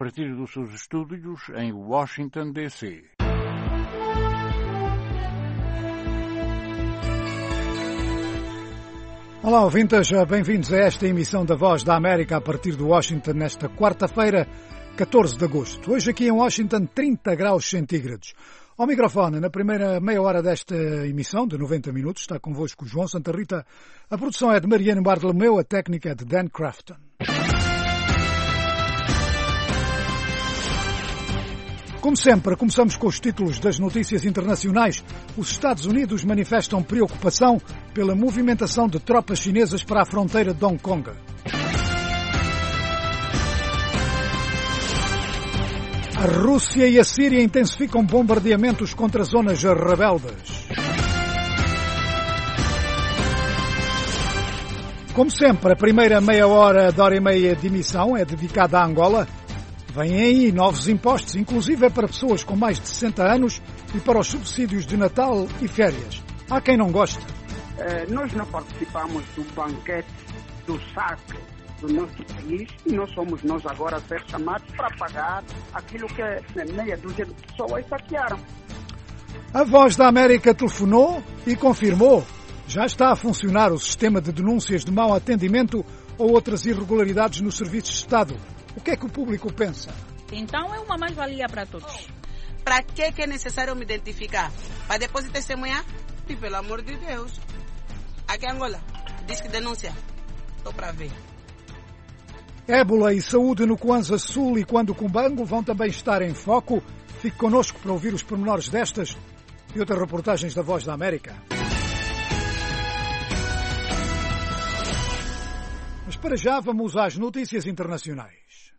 A partir dos seus estúdios em Washington, D.C. Olá, ouvintes, bem-vindos a esta emissão da Voz da América a partir de Washington nesta quarta-feira, 14 de agosto. Hoje aqui em Washington, 30 graus centígrados. Ao microfone, na primeira meia hora desta emissão, de 90 minutos, está convosco João Santa Rita. A produção é de Mariano Bartolomeu, a técnica é de Dan Crafton. Como sempre, começamos com os títulos das notícias internacionais. Os Estados Unidos manifestam preocupação pela movimentação de tropas chinesas para a fronteira de Hong Kong. A Rússia e a Síria intensificam bombardeamentos contra zonas rebeldes. Como sempre, a primeira meia hora e meia de emissão é dedicada à Angola. Vêm aí novos impostos, inclusive para pessoas com mais de 60 anos e para os subsídios de Natal e férias. Há quem não goste. Nós não participamos do banquete, do saque do nosso país e não somos nós agora a ser chamados para pagar aquilo que meia dúzia de pessoas saquearam. A Voz da América telefonou e confirmou. Já está a funcionar o sistema de denúncias de mau atendimento ou outras irregularidades nos serviços de Estado. O que é que o público pensa? Então é uma mais-valia para todos. Para que é necessário me identificar? Para depois testemunhar? E pelo amor de Deus. Aqui em Angola, diz que denúncia. Estou para ver. Ébola e saúde no Kwanza Sul e Cuando-Cumbango vão também estar em foco. Fique connosco para ouvir os pormenores destas e outras reportagens da Voz da América. Mas para já vamos às notícias internacionais.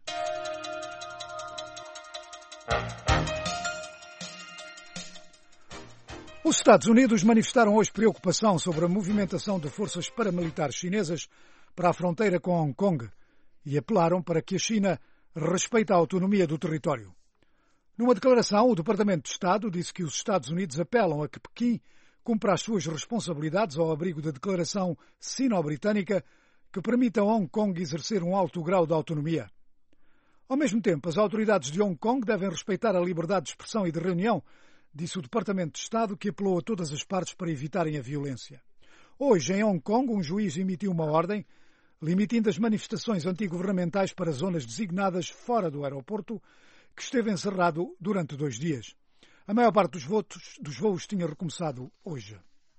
Os Estados Unidos manifestaram hoje preocupação sobre a movimentação de forças paramilitares chinesas para a fronteira com Hong Kong e apelaram para que a China respeite a autonomia do território. Numa declaração, o Departamento de Estado disse que os Estados Unidos apelam a que Pequim cumpra as suas responsabilidades ao abrigo da declaração sino-britânica que permite a Hong Kong exercer um alto grau de autonomia. Ao mesmo tempo, as autoridades de Hong Kong devem respeitar a liberdade de expressão e de reunião, disse o Departamento de Estado, que apelou a todas as partes para evitarem a violência. Hoje, em Hong Kong, um juiz emitiu uma ordem limiando as manifestações antigovernamentais para zonas designadas fora do aeroporto, que esteve encerrado durante 2 dias. A maior parte dos voos tinha recomeçado hoje.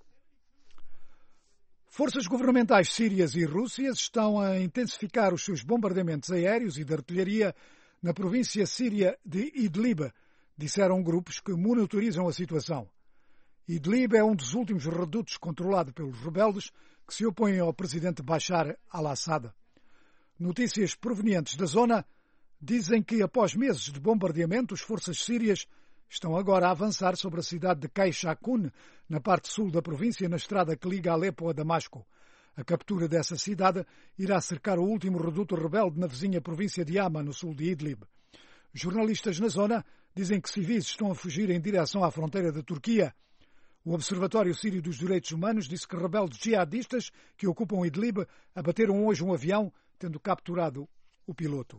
Forças governamentais sírias e rússias estão a intensificar os seus bombardeamentos aéreos e de artilharia na província síria de Idlib, disseram grupos que monitorizam a situação. Idlib é um dos últimos redutos controlado pelos rebeldes que se opõem ao presidente Bashar al-Assad. Notícias provenientes da zona dizem que, após meses de bombardeamento, as forças sírias estão agora a avançar sobre a cidade de Kaishakun, na parte sul da província, na estrada que liga Alepo a Damasco. A captura dessa cidade irá cercar o último reduto rebelde na vizinha província de Hama, no sul de Idlib. Jornalistas na zona dizem que civis estão a fugir em direção à fronteira da Turquia. O Observatório Sírio dos Direitos Humanos disse que rebeldes jihadistas que ocupam Idlib abateram hoje um avião, tendo capturado o piloto.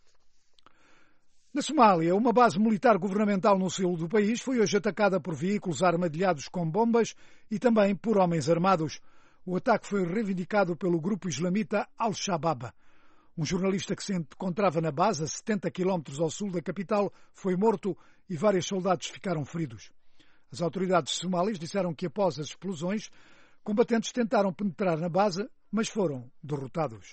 Na Somália, uma base militar governamental no sul do país foi hoje atacada por veículos armadilhados com bombas e também por homens armados. O ataque foi reivindicado pelo grupo islamita Al-Shabaab. Um jornalista que se encontrava na base, a 70 km ao sul da capital, foi morto e vários soldados ficaram feridos. As autoridades somálias disseram que, após as explosões, combatentes tentaram penetrar na base, mas foram derrotados.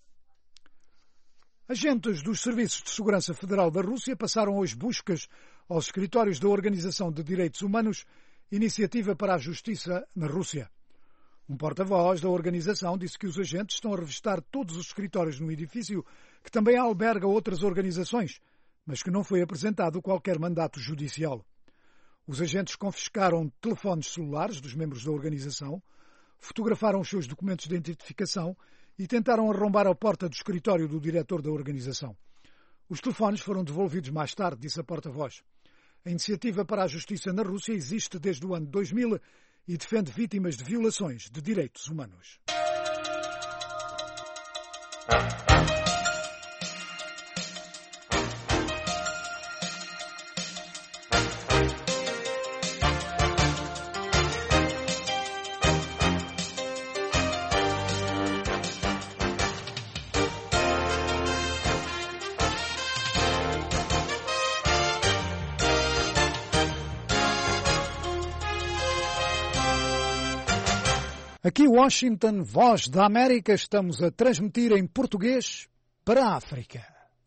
Agentes dos Serviços de Segurança Federal da Rússia passaram hoje buscas aos escritórios da Organização de Direitos Humanos, Iniciativa para a Justiça na Rússia. Um porta-voz da organização disse que os agentes estão a revistar todos os escritórios no edifício, que também alberga outras organizações, mas que não foi apresentado qualquer mandato judicial. Os agentes confiscaram telefones celulares dos membros da organização, fotografaram os seus documentos de identificação e tentaram arrombar a porta do escritório do diretor da organização. Os telefones foram devolvidos mais tarde, disse a porta-voz. A Iniciativa para a Justiça na Rússia existe desde o ano 2000 e defende vítimas de violações de direitos humanos. Aqui Washington, Voz da América, estamos a transmitir em português para a África.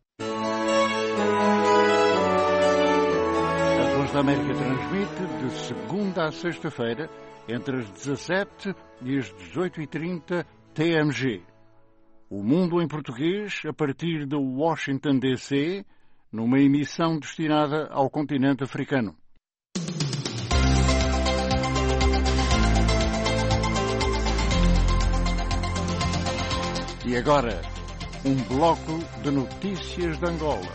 A Voz da América transmite de segunda a sexta-feira, entre as 17 e as 18h30 TMG. O Mundo em Português, a partir de Washington, D.C., numa emissão destinada ao continente africano. E agora, um bloco de notícias de Angola.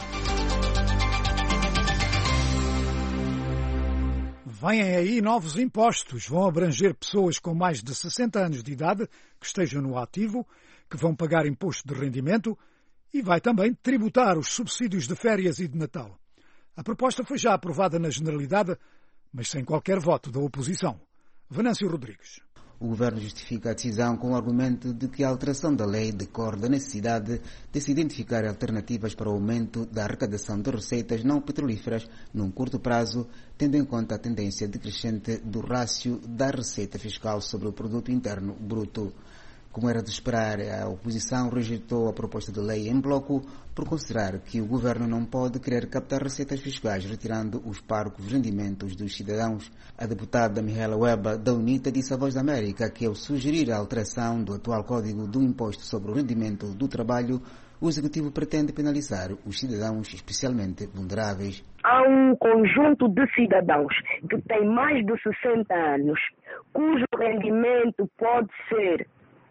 Vêm aí novos impostos. Vão abranger pessoas com mais de 60 anos de idade que estejam no ativo, que vão pagar imposto de rendimento e vai também tributar os subsídios de férias e de Natal. A proposta foi já aprovada na Generalidade, mas sem qualquer voto da oposição. Venâncio Rodrigues. O Governo justifica a decisão com o argumento de que a alteração da lei decorre da necessidade de se identificar alternativas para o aumento da arrecadação de receitas não petrolíferas num curto prazo, tendo em conta a tendência decrescente do rácio da receita fiscal sobre o produto interno bruto. Como era de esperar, a oposição rejeitou a proposta de lei em bloco por considerar que o governo não pode querer captar receitas fiscais retirando os parcos rendimentos dos cidadãos. A deputada Mihaela Weba, da UNITA, disse à Voz da América que, ao sugerir a alteração do atual Código do Imposto sobre o Rendimento do Trabalho, o Executivo pretende penalizar os cidadãos especialmente vulneráveis. Há um conjunto de cidadãos que têm mais de 60 anos, cujo rendimento pode ser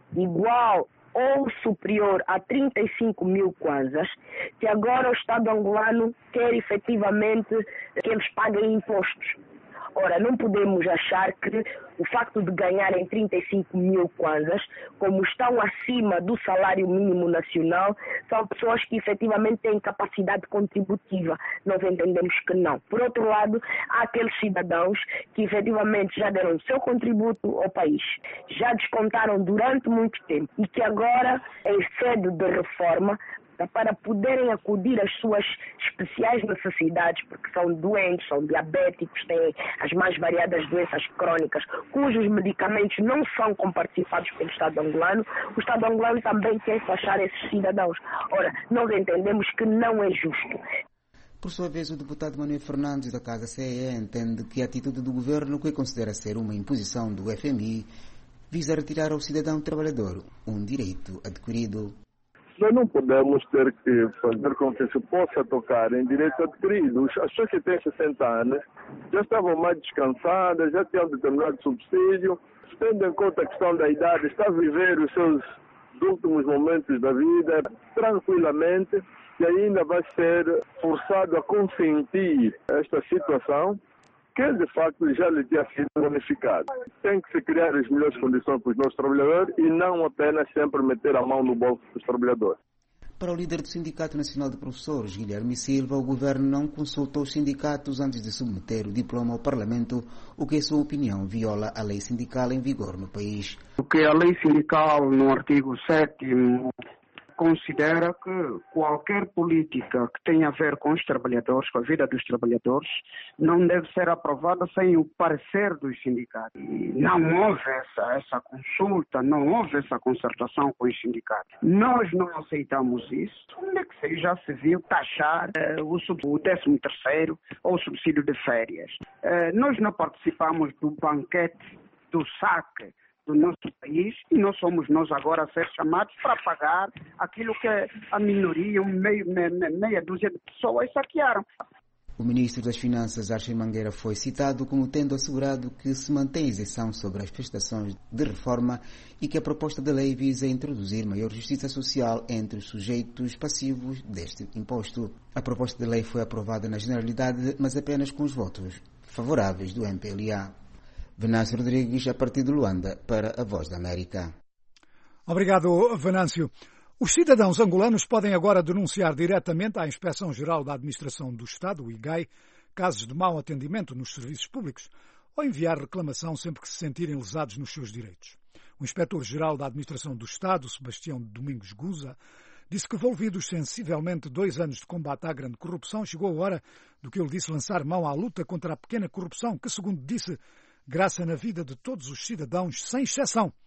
igual ou superior a 35 mil kwanzas, que agora o Estado angolano quer efetivamente que eles paguem impostos. Ora, não podemos achar que o facto de ganharem 35 mil kwanzas, como estão acima do salário mínimo nacional, são pessoas que efetivamente têm capacidade contributiva. Nós entendemos que não. Por outro lado, há aqueles cidadãos que efetivamente já deram o seu contributo ao país, já descontaram durante muito tempo e que agora, em sede de reforma, para poderem acudir às suas especiais necessidades, porque são doentes, são diabéticos, têm as mais variadas doenças crónicas, cujos medicamentos não são comparticipados pelo Estado angolano, o Estado angolano também quer taxar esses cidadãos. Ora, nós entendemos que não é justo. Por sua vez, o deputado Manuel Fernandes, da Casa CE, entende que a atitude do governo, que considera ser uma imposição do FMI, visa retirar ao cidadão trabalhador um direito adquirido. Nós não podemos ter que fazer com que se possa tocar em direitos adquiridos. As pessoas que têm 60 anos já estavam mais descansadas, já tinham determinado subsídio, tendo em conta a questão da idade, está a viver os seus últimos momentos da vida tranquilamente e ainda vai ser forçado a consentir esta situação que de facto já lhe tinha sido bonificado. Tem que se criar as melhores condições para os nossos trabalhadores e não apenas sempre meter a mão no bolso dos trabalhadores. Para o líder do Sindicato Nacional de Professores, Guilherme Silva, o governo não consultou os sindicatos antes de submeter o diploma ao Parlamento, o que, em sua opinião, viola a lei sindical em vigor no país. O que a lei sindical, no artigo 7º, considera que qualquer política que tenha a ver com os trabalhadores, com a vida dos trabalhadores, não deve ser aprovada sem o parecer dos sindicatos. E não houve essa consulta, não houve essa concertação com os sindicatos. Nós não aceitamos isso. Onde é que já se viu taxar o 13º ou o subsídio de férias? Nós não participamos do banquete, do saque do nosso país e não somos nós agora a ser chamados para pagar aquilo que a minoria, meia dúzia de pessoas saquearam. O ministro das Finanças, Archie Mangueira, foi citado como tendo assegurado que se mantém isenção sobre as prestações de reforma e que a proposta de lei visa introduzir maior justiça social entre os sujeitos passivos deste imposto. A proposta de lei foi aprovada na Generalidade, mas apenas com os votos favoráveis do MPLA. Venâncio Rodrigues, a partir de Luanda, para a Voz da América. Obrigado, Venâncio. Os cidadãos angolanos podem agora denunciar diretamente à Inspeção-Geral da Administração do Estado, o IGAI, casos de mau atendimento nos serviços públicos ou enviar reclamação sempre que se sentirem lesados nos seus direitos. O Inspetor-Geral da Administração do Estado, Sebastião Domingos Guza, disse que, envolvidos sensivelmente 2 anos de combate à grande corrupção, chegou a hora do que ele disse lançar mão à luta contra a pequena corrupção, que, segundo disse, graça na vida de todos os cidadãos, sem exceção.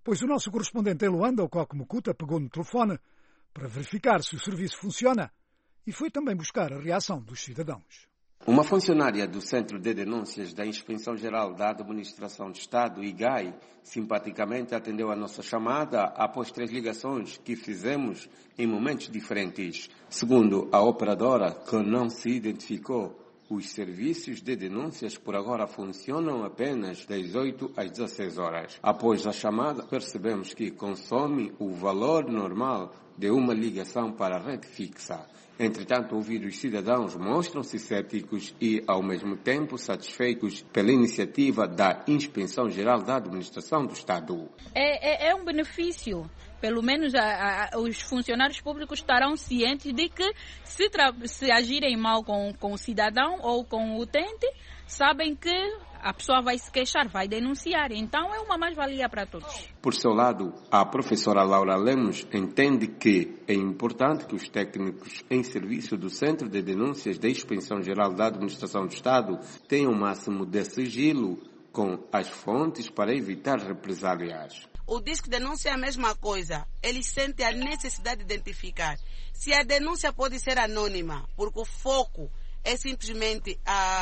pois o nosso correspondente em Luanda, o Coque Mukuta, pegou no telefone para verificar se o serviço funciona e foi também buscar a reação dos cidadãos. Uma funcionária do Centro de Denúncias da Inspeção Geral da Administração do Estado, IGAI, simpaticamente atendeu a nossa chamada após 3 ligações que fizemos em momentos diferentes. Segundo a operadora, que não se identificou, os serviços de denúncias por agora funcionam apenas das 8 às 16 horas. Após a chamada, percebemos que consome o valor normal de uma ligação para a rede fixa. Entretanto, ouvidos cidadãos mostram-se céticos e, ao mesmo tempo, satisfeitos pela iniciativa da Inspeção Geral da Administração do Estado. É um benefício. Pelo menos os funcionários públicos estarão cientes de que se agirem mal com o cidadão ou com o utente, sabem que a pessoa vai se queixar, vai denunciar. Então é uma mais-valia para todos. Por seu lado, a professora Laura Lemos entende que é importante que os técnicos em serviço do Centro de Denúncias da Inspeção Geral da Administração do Estado tenham o máximo de sigilo com as fontes para evitar represálias. O Disque Denúncia é a mesma coisa. Eles sentem a necessidade de identificar. Se a denúncia pode ser anônima, porque o foco é simplesmente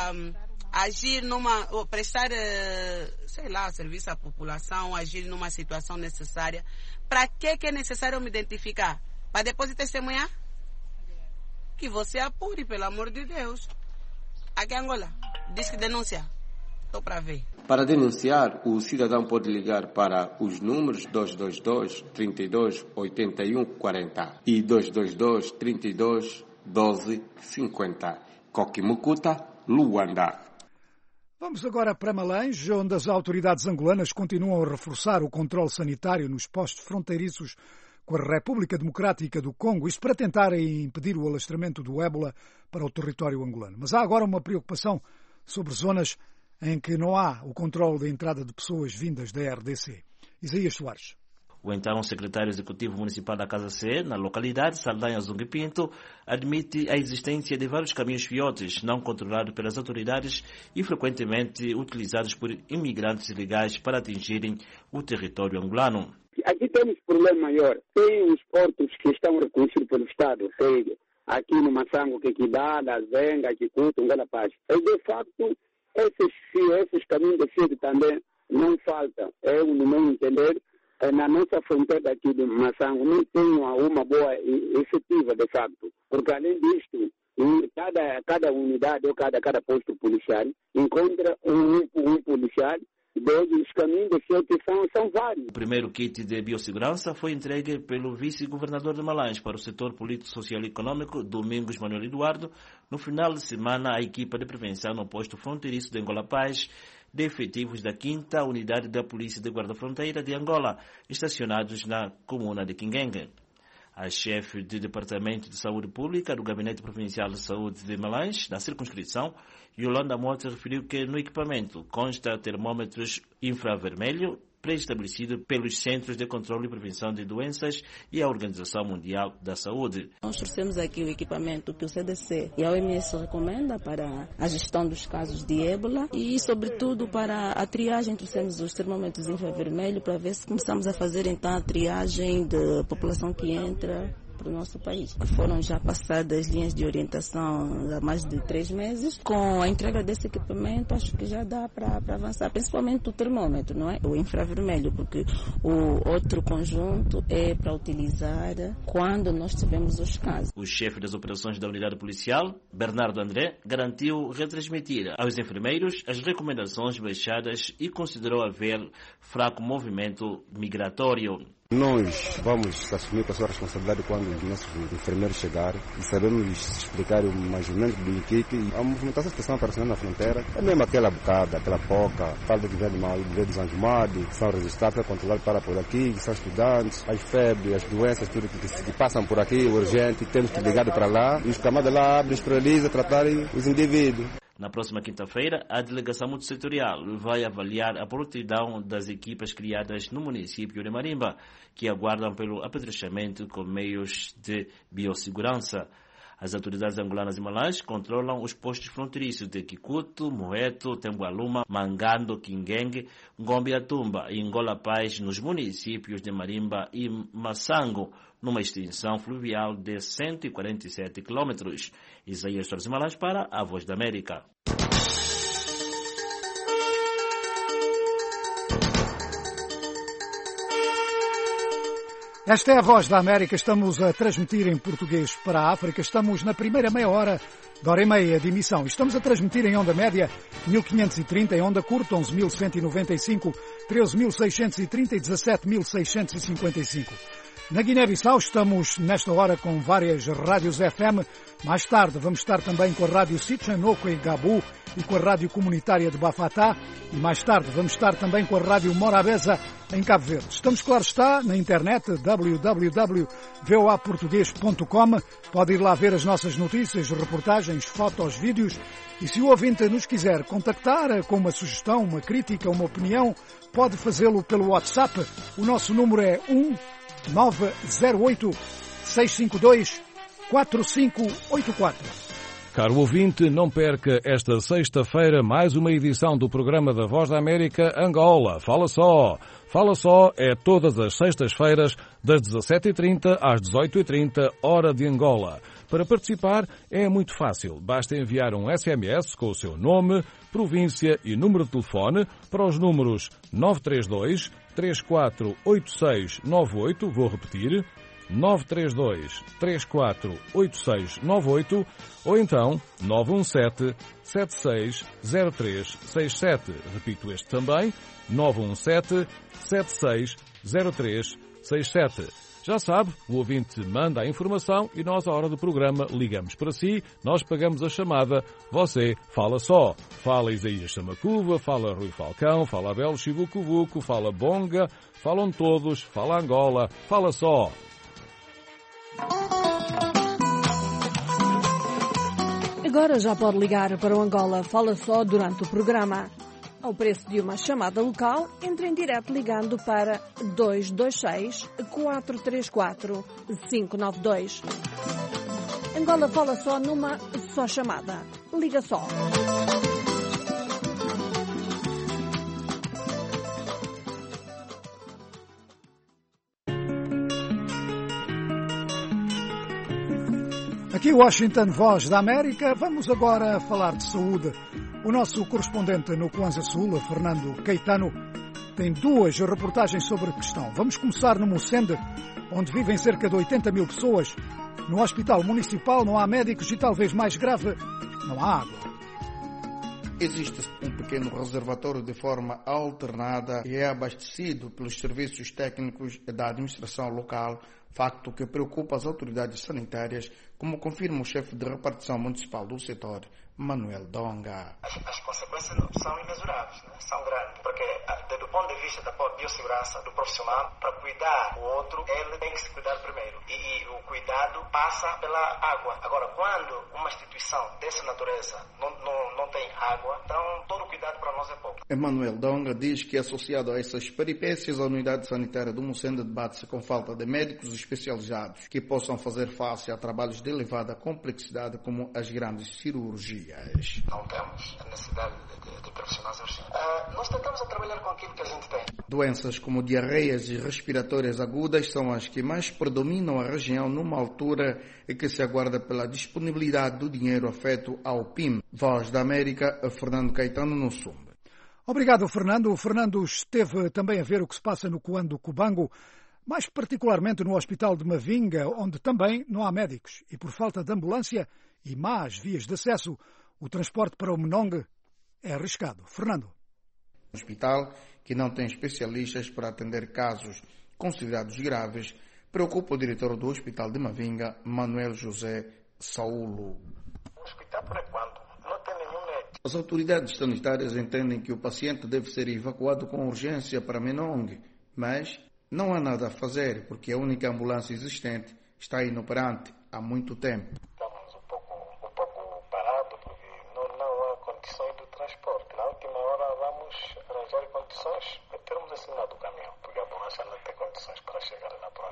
agir prestar, serviço à população, agir numa situação necessária. Para que é necessário me identificar? Para depois testemunhar? Que você apure, pelo amor de Deus. Aqui em Angola, Disque Denúncia. Estou para ver. Para denunciar, o cidadão pode ligar para os números 222 32 81 40 e 222 32 12 50. Coque Mukuta, Luanda. Vamos agora para Malães, onde as autoridades angolanas continuam a reforçar o controle sanitário nos postos fronteiriços com a República Democrática do Congo, isto para tentarem impedir o alastramento do ébola para o território angolano. Mas há agora uma preocupação sobre zonas em que não há o controle da entrada de pessoas vindas da RDC. Isaías Soares. O então secretário executivo municipal da Casa C, na localidade Saldanha Zungue Pinto, admite a existência de vários caminhos fiotes não controlados pelas autoridades e frequentemente utilizados por imigrantes ilegais para atingirem o território angolano. Aqui temos um problema maior. Tem os portos que estão reconhecidos pelo Estado, seja aqui no Massango, Quequidá, Zenga, Quikuto, Ngala Paz. E de facto, esses caminhos de fio também não faltam. No meu entender, na nossa fronteira aqui de Massango não tem uma boa efetiva, de facto. Porque além disto, cada unidade ou cada posto policial encontra um policial. Os caminhos de fio são vários. O primeiro kit de biossegurança foi entregue pelo vice-governador de Malães para o setor político, social e econômico, Domingos Manuel Eduardo. No final de semana, a equipa de prevenção no posto fronteiriço de Angola Paz, de efetivos da 5ª Unidade da Polícia de Guarda-Fronteira de Angola, estacionados na comuna de Quinguengue. A chefe do Departamento de Saúde Pública do Gabinete Provincial de Saúde de Malães, na circunscrição, Yolanda Mota, referiu que no equipamento consta termômetros infravermelho pré-estabelecido pelos Centros de Controlo e Prevenção de Doenças e a Organização Mundial da Saúde. Nós trouxemos aqui o equipamento que o CDC e a OMS recomenda para a gestão dos casos de ébola e, sobretudo, para a triagem. Trouxemos os termômetros infravermelho para ver se começamos a fazer, então, a triagem da população que entra para o nosso país. Foram já passadas linhas de orientação há mais de 3 meses. Com a entrega desse equipamento, acho que já dá para avançar, principalmente o termômetro, não é? O infravermelho, porque o outro conjunto é para utilizar quando nós tivemos os casos. O chefe das operações da unidade policial, Bernardo André, garantiu retransmitir aos enfermeiros as recomendações baixadas e considerou haver fraco movimento migratório. Nós vamos assumir com a sua responsabilidade quando os nossos enfermeiros chegarem e sabemos explicar mais ou menos do que a movimentação que estão aparecendo na fronteira é mesmo aquela bocada, aquela poca, falta de velho mal, de desanjumado, que são registrados para controlar para por aqui, que são estudantes, as febres, as doenças, tudo que passam por aqui, urgente, temos que ligar para lá, e os camadas lá abrem, esperalizam, tratarem os indivíduos. Na próxima quinta-feira, a delegação multissetorial vai avaliar a prontidão das equipas criadas no município de Marimba, que aguardam pelo apetrechamento com meios de biossegurança. As autoridades angolanas e malãs controlam os postos fronteiriços de Kikutu, Moeto, Tembualuma, Mangando, Kinguenge, Ngombe-Atumba e Angola Paz nos municípios de Marimba e Massango, numa extensão fluvial de 147 quilômetros. Isaías Torres Malãs para a Voz da América. Esta é a Voz da América, estamos a transmitir em português para a África, estamos na primeira meia hora da hora e meia de emissão. Estamos a transmitir em onda média 1530, em onda curta 11.195, 13.630 e 17.655. Na Guiné-Bissau estamos nesta hora com várias rádios FM. Mais tarde vamos estar também com a rádio Sichanoko em Gabu e com a rádio comunitária de Bafatá. E mais tarde vamos estar também com a rádio Morabeza em Cabo Verde. Estamos, claro está, na internet www.voaportugues.com. Pode ir lá ver as nossas notícias, reportagens, fotos, vídeos. E se o ouvinte nos quiser contactar com uma sugestão, uma crítica, uma opinião, pode fazê-lo pelo WhatsApp. O nosso número é 908-652-4584. Caro ouvinte, não perca esta sexta-feira mais uma edição do programa da Voz da América Angola. Fala só! Fala só é todas as sextas-feiras, das 17h30 às 18h30, hora de Angola. Para participar é muito fácil. Basta enviar um SMS com o seu nome, província e número de telefone para os números 932 348698, vou repetir, 932 348698 ou então 917 760367. Repito este também, 917 760367. Já sabe, o ouvinte manda a informação e nós, à hora do programa, ligamos para si, nós pagamos a chamada, você fala só. Fala Isaías Samacuva, fala Rui Falcão, fala Abel Chivucuvuco, fala Bonga, falam todos, fala Angola, fala só. Agora já pode ligar para o Angola Fala Só durante o programa. Ao preço de uma chamada local, entre em direto ligando para 226-434-592. Angola Fala Só numa só chamada. Liga só. Aqui Washington, Voz da América. Vamos agora falar de saúde. O nosso correspondente no Kwanza Sul, Fernando Caetano, tem duas reportagens sobre a questão. Vamos começar no Mucende, onde vivem cerca de 80 mil pessoas. No Hospital Municipal não há médicos e, talvez mais grave, não há água. Existe um pequeno reservatório de forma alternada e é abastecido pelos serviços técnicos da administração local, facto que preocupa as autoridades sanitárias, como confirma o chefe de repartição municipal do setor, Manuel Donga. As consequências são imensuráveis, né? São grandes, porque do ponto de vista da biossegurança do profissional, para cuidar o outro, ele tem que se cuidar primeiro. E o cuidado passa pela água. Agora, quando uma instituição dessa natureza não tem água, então todo o cuidado para nós é pouco. Manuel Donga diz que, associado a essas peripécias, a unidade sanitária do Mucende debate-se com falta de médicos especializados que possam fazer face a trabalhos de elevada complexidade como as grandes cirurgias. Não temos a necessidade de profissionais urgentes. Nós tentamos trabalhar com aquilo que a gente tem. Doenças como diarreias e respiratórias agudas são as que mais predominam a região numa altura em que se aguarda pela disponibilidade do dinheiro afeto ao PIM. Voz da América, Fernando Caetano, no Sumbe. Obrigado, Fernando. O Fernando esteve também a ver o que se passa no Coando Cubango, mais particularmente no Hospital de Mavinga, onde também não há médicos e, por falta de ambulância e más vias de acesso, o transporte para o Menongue é arriscado. Fernando. O hospital, que não tem especialistas para atender casos considerados graves, preocupa o diretor do Hospital de Mavinga, Manuel José Saulo. O hospital, por enquanto, não tem nenhum médico. As autoridades sanitárias entendem que o paciente deve ser evacuado com urgência para Menongue, mas não há nada a fazer, porque a única ambulância existente está inoperante há muito tempo. Estamos um pouco parados, porque não há condições de transporte. Na última hora vamos arranjar condições para termos assinado o caminhão, porque a ambulância não tem condições para chegar na província.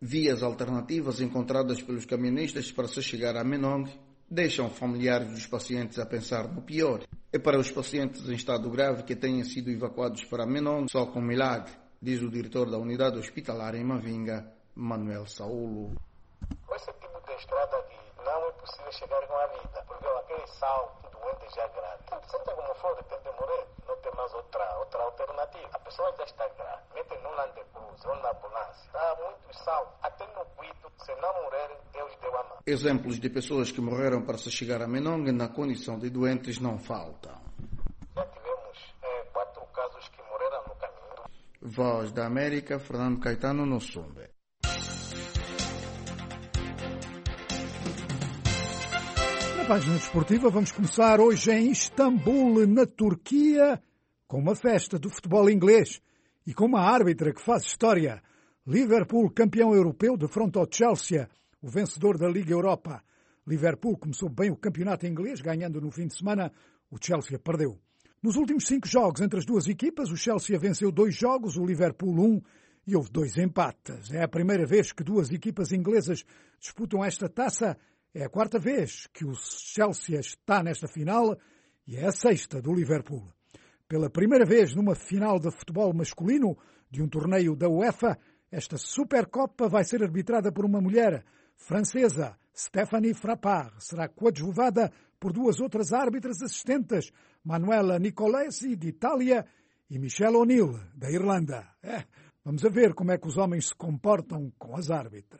Vias alternativas encontradas pelos caministas para se chegar a Menong deixam familiares dos pacientes a pensar no pior. É para os pacientes em estado grave que tenham sido evacuados para Menong só com milagre, diz o diretor da unidade hospitalar em Mavinga, Manuel Saulo. Esse tipo de estrada aqui não é possível chegar com a vida, porque aquele sal doente já grave. Seja como for, tem de morrer. Não tem mais outra alternativa. A pessoa já está grave. Mete num Landecruz ou na ambulância. Dá muito sal. Até no cuido, se não morrer, Deus deu a mão. Exemplos de pessoas que morreram para se chegar a Menong na condição de doentes não faltam. Já tivemos 4 casos que morreram no caminho. Voz da América, Fernando Caetano, no Sumbe. Na página desportiva vamos começar hoje em Istambul, na Turquia, com uma festa do futebol inglês e com uma árbitra que faz história. Liverpool, campeão europeu, defronta ao Chelsea, o vencedor da Liga Europa. Liverpool começou bem o campeonato inglês, ganhando no fim de semana, o Chelsea perdeu. Nos últimos 5 jogos entre as duas equipas, o Chelsea venceu 2 jogos, o Liverpool 1 e houve 2 empates. É a primeira vez que 2 equipas inglesas disputam esta taça. É a 4ª vez que o Chelsea está nesta final e é a 6ª do Liverpool. Pela primeira vez numa final de futebol masculino de um torneio da UEFA, esta Supercopa vai ser arbitrada por uma mulher francesa, Stéphanie Frappard. Será coadjuvada por 2 outras árbitras assistentes, Manuela Nicolesi, de Itália, e Michelle O'Neill, da Irlanda. Vamos a ver como é que os homens se comportam com as árbitras.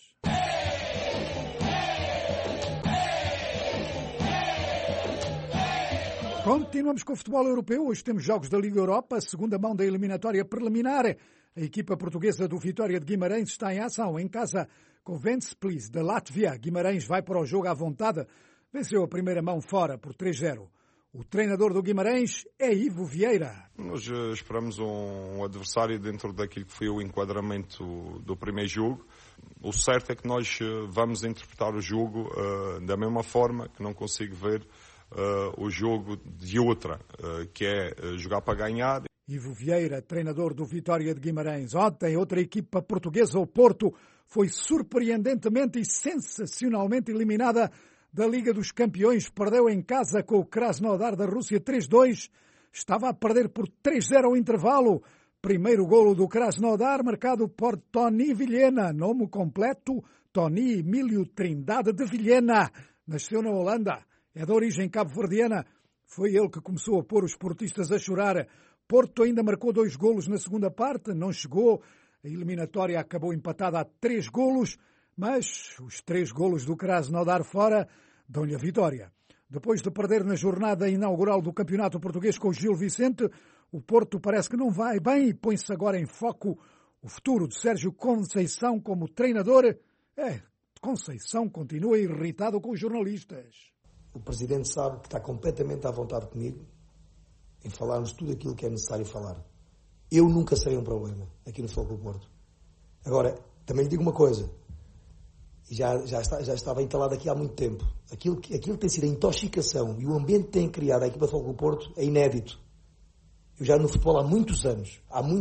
Continuamos com o futebol europeu. Hoje temos jogos da Liga Europa, segunda mão da eliminatória preliminar. A equipa portuguesa do Vitória de Guimarães está em ação em casa com o Ventspils da Látvia. Guimarães vai para o jogo à vontade. Venceu a primeira mão fora por 3-0. O treinador do Guimarães é Ivo Vieira. Nós esperamos um adversário dentro daquilo que foi o enquadramento do primeiro jogo. O certo é que nós vamos interpretar o jogo da mesma forma, que não consigo ver o jogo de outra, que é jogar para ganhar. Ivo Vieira, treinador do Vitória de Guimarães. Ontem, outra equipa portuguesa, o Porto, foi surpreendentemente e sensacionalmente eliminada da Liga dos Campeões. Perdeu em casa com o Krasnodar da Rússia 3-2. Estava a perder por 3-0 ao intervalo. Primeiro golo do Krasnodar, marcado por Tony Vilhena. Nome completo, Tony Emílio Trindade de Vilhena. Nasceu na Holanda. É de origem cabo-verdiana. Foi ele que começou a pôr os portistas a chorar. Porto ainda marcou 2 golos na segunda parte, não chegou. A eliminatória acabou empatada a 3 golos, mas os 3 golos do Krasnodar fora dão-lhe a vitória. Depois de perder na jornada inaugural do Campeonato Português com o Gil Vicente, o Porto parece que não vai bem e põe-se agora em foco o futuro de Sérgio Conceição como treinador. Conceição continua irritado com os jornalistas. O Presidente sabe que está completamente à vontade comigo em falarmos tudo aquilo que é necessário falar. Eu nunca serei um problema aqui no Futebol Clube Porto. Agora, também lhe digo uma coisa, e já estava entalado aqui há muito tempo. Aquilo que tem sido a intoxicação e o ambiente que tem criado a equipa do Futebol Clube Porto é inédito. Eu já no futebol há muitos anos.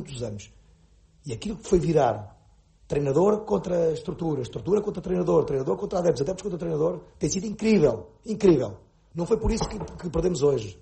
E aquilo que foi virar treinador contra estrutura contra treinador contra adeptos contra treinador, tem sido incrível. Não foi por isso que perdemos hoje.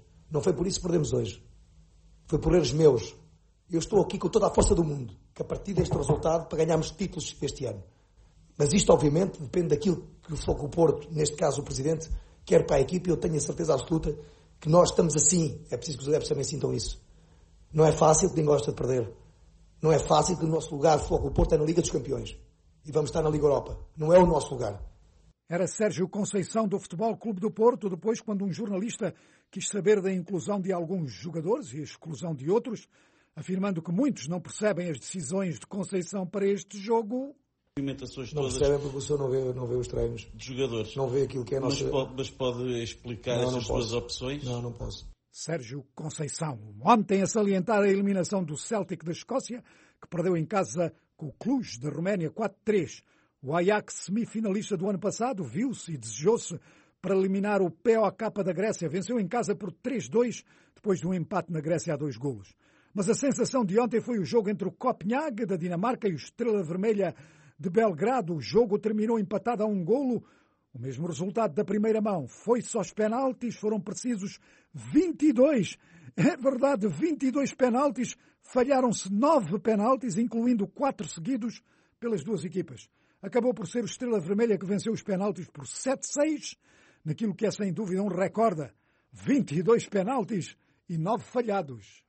Foi por erros meus. Eu estou aqui com toda a força do mundo, que a partir deste resultado, para ganharmos títulos este ano. Mas isto, obviamente, depende daquilo que o Futebol Clube Porto, neste caso o Presidente, quer para a equipe, e eu tenho a certeza absoluta que nós estamos assim. É preciso que os adeptos também sintam isso. Não é fácil, ninguém gosta de perder. Não é fácil, que o nosso lugar de Futebol Clube Porto é na Liga dos Campeões. E vamos estar na Liga Europa. Não é o nosso lugar. Era Sérgio Conceição do Futebol Clube do Porto, depois quando um jornalista quis saber da inclusão de alguns jogadores e a exclusão de outros, afirmando que muitos não percebem as decisões de Conceição para este jogo. Não percebem porque o senhor não vê os treinos de jogadores. Não vê aquilo que é a nossa... Mas pode explicar essas duas opções? Não posso. Sérgio Conceição. Ontem a salientar a eliminação do Celtic da Escócia, que perdeu em casa com o Cluj da Roménia 4-3. O Ajax, semifinalista do ano passado, viu-se e desejou-se para eliminar o POK da Grécia. Venceu em casa por 3-2, depois de um empate na Grécia a 2 golos. Mas a sensação de ontem foi o jogo entre o Copenhague da Dinamarca e o Estrela Vermelha de Belgrado. O jogo terminou empatado a 1-golo. O mesmo resultado da primeira mão. Foi-se aos penaltis, foram precisos 22. É verdade, 22 penaltis. Falharam-se 9 penaltis, incluindo 4 seguidos pelas duas equipas. Acabou por ser o Estrela Vermelha que venceu os penaltis por 7-6, naquilo que é sem dúvida um recorde. 22 penaltis e 9 falhados.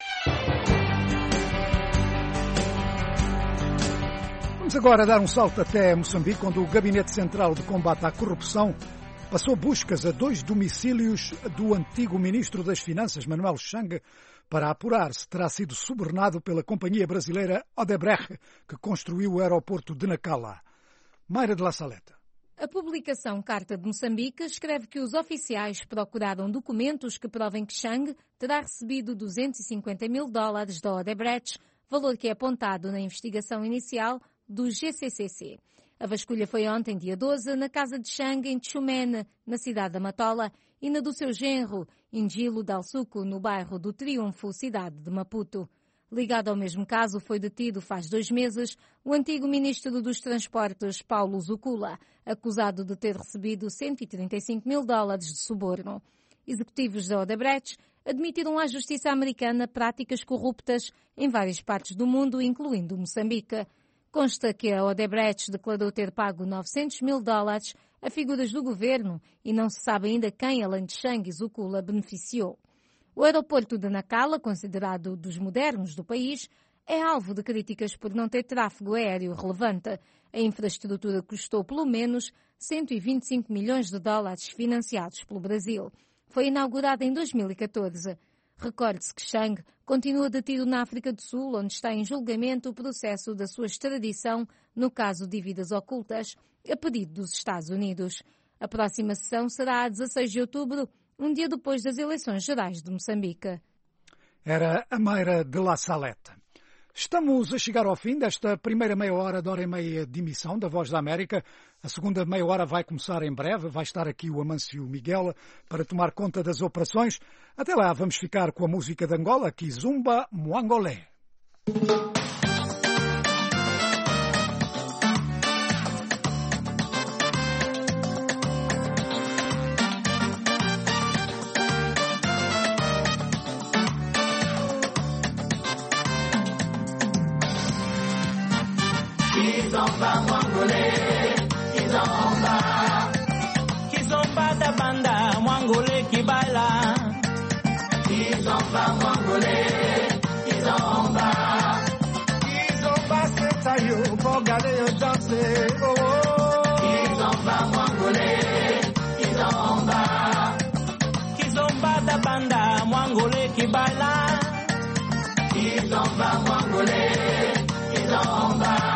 Vamos agora dar um salto até Moçambique, onde o Gabinete Central de Combate à Corrupção passou buscas a 2 domicílios do antigo Ministro das Finanças, Manuel Chang, para apurar se terá sido subornado pela companhia brasileira Odebrecht, que construiu o aeroporto de Nacala. Mayra de La Saleta. A publicação Carta de Moçambique escreve que os oficiais procuraram documentos que provem que Chang terá recebido $250 mil da Odebrecht, valor que é apontado na investigação inicial do GCCC. A vasculha foi ontem, dia 12, na casa de Chang, em Tchumene, na cidade da Matola, e na do seu genro, Ingilo Dalsuco, no bairro do Triunfo, cidade de Maputo. Ligado ao mesmo caso, foi detido faz 2 meses o antigo ministro dos Transportes, Paulo Zucula, acusado de ter recebido $135 mil de suborno. Executivos da Odebrecht admitiram à justiça americana práticas corruptas em várias partes do mundo, incluindo Moçambique. Consta que a Odebrecht declarou ter pago $900 mil a figuras do governo e não se sabe ainda quem, além de Chang e Zucula, beneficiou. O aeroporto de Nacala, considerado dos modernos do país, é alvo de críticas por não ter tráfego aéreo relevante. A infraestrutura custou pelo menos $125 milhões financiados pelo Brasil. Foi inaugurada em 2014. Recorde-se que Chang continua detido na África do Sul, onde está em julgamento o processo da sua extradição no caso de dívidas ocultas, a pedido dos Estados Unidos. A próxima sessão será a 16 de outubro, um dia depois das eleições gerais de Moçambique. Era a Mayra de La Saleta. Estamos a chegar ao fim desta primeira meia hora, de hora e meia de emissão da Voz da América. A segunda meia hora vai começar em breve. Vai estar aqui o Amâncio Miguel para tomar conta das operações. Até lá, vamos ficar com a música de Angola, Kizomba Mwangolé. Kizomba Mwangolé, Kizomba, Kizomba da banda Mwangolé que baila. Kizomba Mwangolé, Kizomba, Kizomba senta yo, bogale yo danse. Kizomba Mwangolé, Kizomba, Kizomba da banda Mwangolé que baila. Kizomba Mwangolé, Kizomba.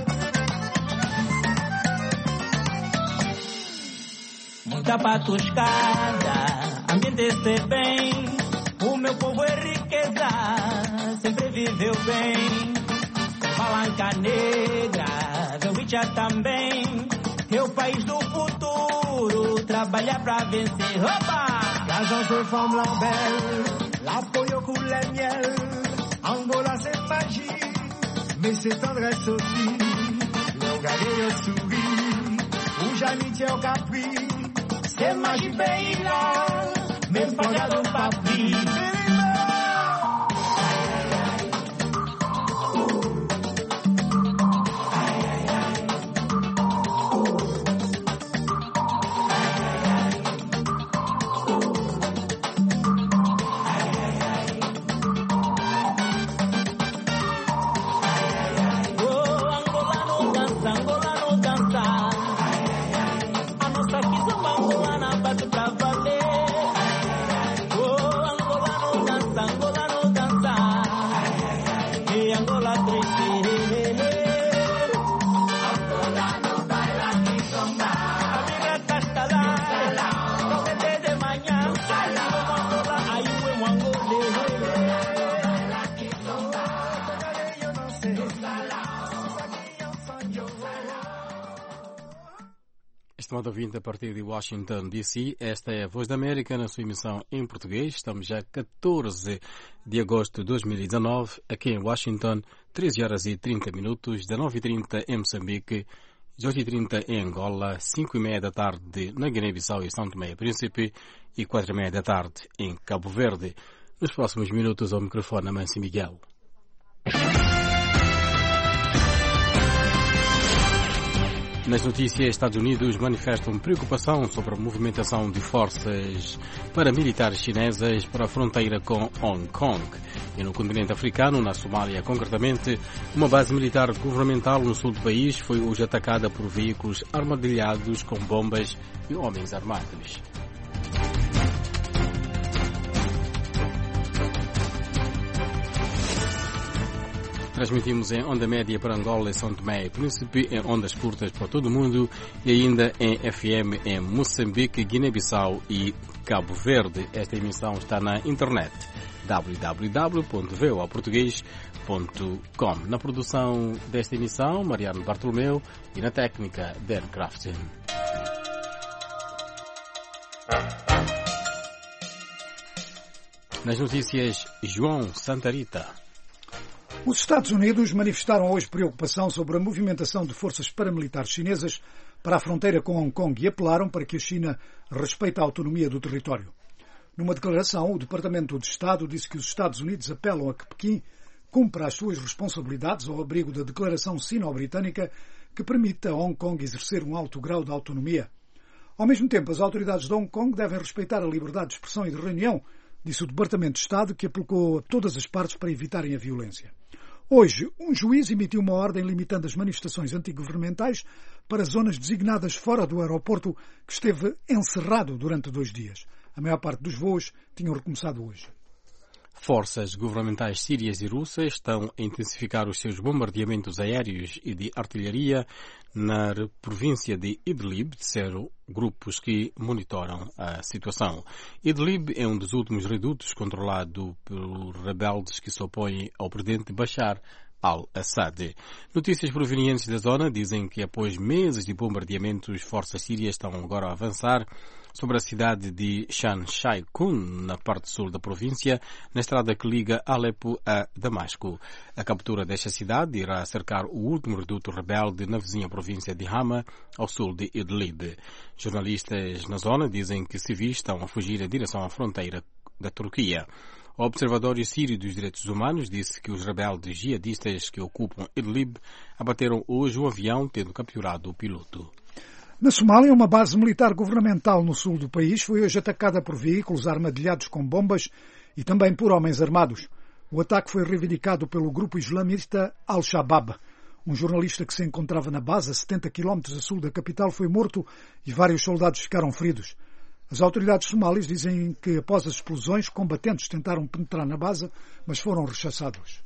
Muita patuscada, ambiente ser bem. O meu povo é riqueza, sempre viveu bem. Palanca negra, Velvicha também. É o país do futuro, trabalhar pra vencer. Opa! L'agence de femme Lambert, la pollo coule miel. Angola c'est magie, mais c'est tendresse aussi. Le gagné sourit, o Janite é o Capri. C'est magie pays là, même pas de papier. Angola estimado ouvinte, a partir de Washington, D.C., esta é a Voz da América na sua emissão em português. Estamos já 14 de agosto de 2019, aqui em Washington, 13 horas e 30 minutos, 19h30 em Moçambique, 18h30 em Angola, 5h30 da tarde na Guiné-Bissau e São Tomé e Príncipe e 4h30 da tarde em Cabo Verde. Nos próximos minutos, ao microfone, Amâncio Miguel. Nas notícias, Estados Unidos manifestam preocupação sobre a movimentação de forças paramilitares chinesas para a fronteira com Hong Kong. E no continente africano, na Somália concretamente, uma base militar governamental no sul do país foi hoje atacada por veículos armadilhados com bombas e homens armados. Transmitimos em onda média para Angola e São Tomé e Príncipe, em ondas curtas para todo o mundo e ainda em FM em Moçambique, Guiné-Bissau e Cabo Verde. Esta emissão está na internet www.voaportugues.com. Na produção desta emissão, Mariano Bartolomeu e na técnica, Dan Crafton. Nas notícias, João Santarita. Os Estados Unidos manifestaram hoje preocupação sobre a movimentação de forças paramilitares chinesas para a fronteira com Hong Kong e apelaram para que a China respeite a autonomia do território. Numa declaração, o Departamento de Estado disse que os Estados Unidos apelam a que Pequim cumpra as suas responsabilidades ao abrigo da Declaração Sino-Britânica que permite a Hong Kong exercer um alto grau de autonomia. Ao mesmo tempo, as autoridades de Hong Kong devem respeitar a liberdade de expressão e de reunião, disse o Departamento de Estado, que apelou a todas as partes para evitarem a violência. Hoje, um juiz emitiu uma ordem limitando as manifestações antigovernamentais para zonas designadas fora do aeroporto, que esteve encerrado durante 2 dias. A maior parte dos voos tinham recomeçado hoje. Forças governamentais sírias e russas estão a intensificar os seus bombardeamentos aéreos e de artilharia na província de Idlib, disseram grupos que monitoram a situação. Idlib é um dos últimos redutos controlado por rebeldes que se opõem ao presidente Bashar al-Assad. Notícias provenientes da zona dizem que após meses de bombardeamentos, forças sírias estão agora a avançar sobre a cidade de Shan Shaikun, na parte sul da província, na estrada que liga Alepo a Damasco. A captura desta cidade irá cercar o último reduto rebelde na vizinha província de Hama, ao sul de Idlib. Jornalistas na zona dizem que civis estão a fugir em direção à fronteira da Turquia. O Observatório Sírio dos Direitos Humanos disse que os rebeldes jihadistas que ocupam Idlib abateram hoje um avião, tendo capturado o piloto. Na Somália, uma base militar governamental no sul do país foi hoje atacada por veículos armadilhados com bombas e também por homens armados. O ataque foi reivindicado pelo grupo islamista Al-Shabaab. Um jornalista que se encontrava na base, a 70 km a sul da capital, foi morto e vários soldados ficaram feridos. As autoridades somalis dizem que, após as explosões, combatentes tentaram penetrar na base, mas foram rechaçados.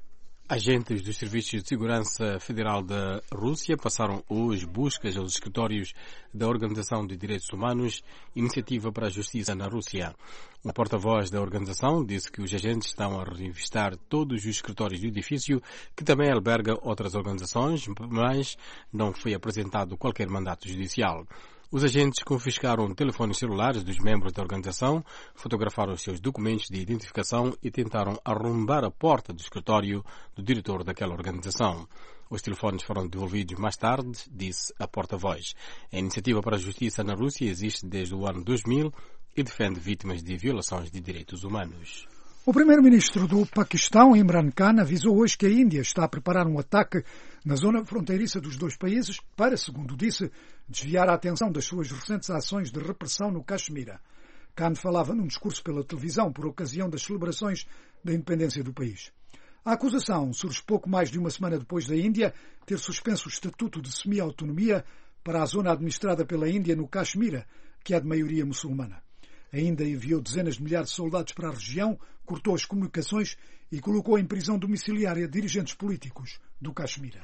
Agentes dos Serviços de Segurança Federal da Rússia passaram hoje buscas aos escritórios da Organização de Direitos Humanos, Iniciativa para a Justiça na Rússia. Um porta-voz da organização disse que os agentes estão a revistar todos os escritórios do edifício, que também alberga outras organizações, mas não foi apresentado qualquer mandato judicial. Os agentes confiscaram telefones celulares dos membros da organização, fotografaram os seus documentos de identificação e tentaram arrombar a porta do escritório do diretor daquela organização. Os telefones foram devolvidos mais tarde, disse a porta-voz. A Iniciativa para a Justiça na Rússia existe desde o ano 2000 e defende vítimas de violações de direitos humanos. O primeiro-ministro do Paquistão, Imran Khan, avisou hoje que a Índia está a preparar um ataque na zona fronteiriça dos 2 países para, segundo disse, desviar a atenção das suas recentes ações de repressão no Caxemira. Khan falava num discurso pela televisão por ocasião das celebrações da independência do país. A acusação surge pouco mais de uma semana depois da Índia ter suspenso o estatuto de semi-autonomia para a zona administrada pela Índia no Caxemira, que é de maioria muçulmana. Ainda enviou dezenas de milhares de soldados para a região, cortou as comunicações e colocou em prisão domiciliária dirigentes políticos do Caxemira.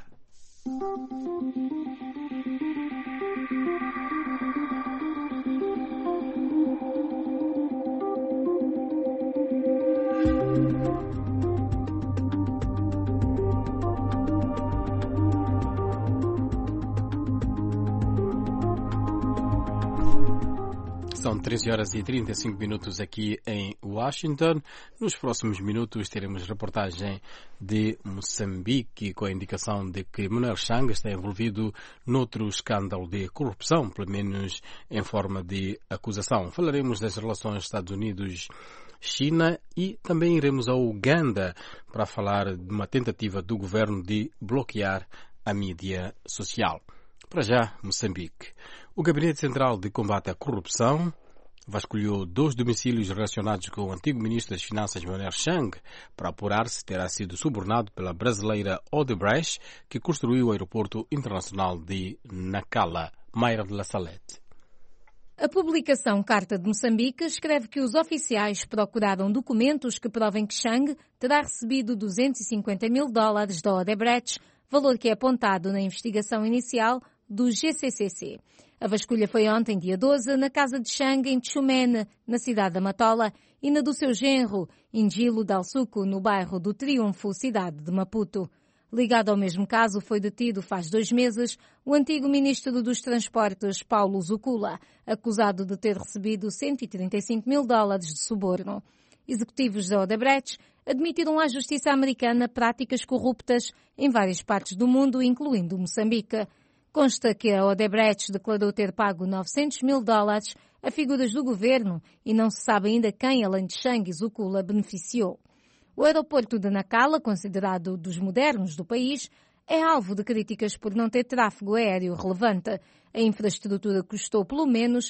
13 horas e 35 minutos aqui em Washington. Nos próximos minutos teremos reportagem de Moçambique com a indicação de que Manuel Chang está envolvido noutro escândalo de corrupção, pelo menos em forma de acusação. Falaremos das relações Estados Unidos-China e também iremos ao Uganda para falar de uma tentativa do governo de bloquear a mídia social. Para já, Moçambique. O Gabinete Central de Combate à Corrupção vasculhou 2 domicílios relacionados com o antigo ministro das Finanças, Manuel Chang, para apurar se terá sido subornado pela brasileira Odebrecht, que construiu o aeroporto internacional de Nacala. Mayra de la Salete. A publicação Carta de Moçambique escreve que os oficiais procuraram documentos que provem que Chang terá recebido $250 mil da Odebrecht, valor que é apontado na investigação inicial do GCCC. A vasculha foi ontem, dia 12, na casa de Chang, em Tchumene, na cidade da Matola, e na do seu genro, Indilo Dalsuco, no bairro do Triunfo, cidade de Maputo. Ligado ao mesmo caso, foi detido faz 2 meses o antigo ministro dos Transportes, Paulo Zucula, acusado de ter recebido $135 mil de suborno. Executivos da Odebrecht admitiram à justiça americana práticas corruptas em várias partes do mundo, incluindo Moçambique. Consta que a Odebrecht declarou ter pago $900 mil a figuras do governo e não se sabe ainda quem, além de Chang e Zucula, beneficiou. O aeroporto de Nacala, considerado dos modernos do país, é alvo de críticas por não ter tráfego aéreo relevante. A infraestrutura custou pelo menos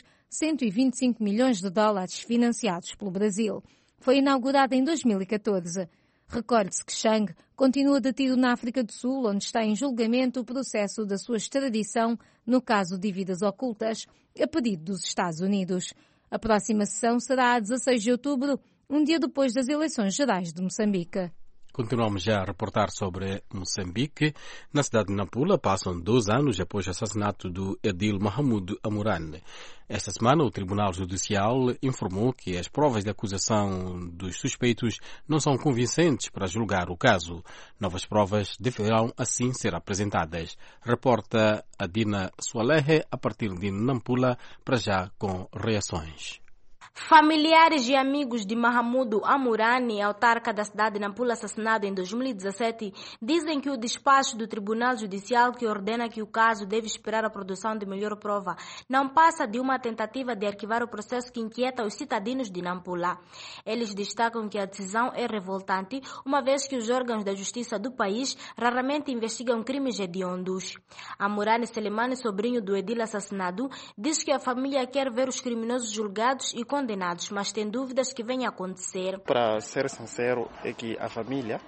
$125 milhões financiados pelo Brasil. Foi inaugurada em 2014. Recorde-se que Chang continua detido na África do Sul, onde está em julgamento o processo da sua extradição no caso de dívidas ocultas, a pedido dos Estados Unidos. A próxima sessão será a 16 de outubro, um dia depois das eleições gerais de Moçambique. Continuamos já a reportar sobre Moçambique. Na cidade de Nampula passam 2 anos após o assassinato do Edil Mahamudu Amurane. Esta semana o Tribunal Judicial informou que as provas de acusação dos suspeitos não são convincentes para julgar o caso. Novas provas deverão assim ser apresentadas. Reporta Adina Sualehe a partir de Nampula, para já com reações. Familiares e amigos de Mahamudu Amurane, autarca da cidade de Nampula, assassinado em 2017, dizem que o despacho do Tribunal Judicial, que ordena que o caso deve esperar a produção de melhor prova, não passa de uma tentativa de arquivar o processo que inquieta os cidadãos de Nampula. Eles destacam que a decisão é revoltante, uma vez que os órgãos da justiça do país raramente investigam crimes hediondos. Amurane Selemani, sobrinho do Edil assassinado, diz que a família quer ver os criminosos julgados e condenados, mas tem dúvidas que venha a acontecer. Para ser sincero, é que a família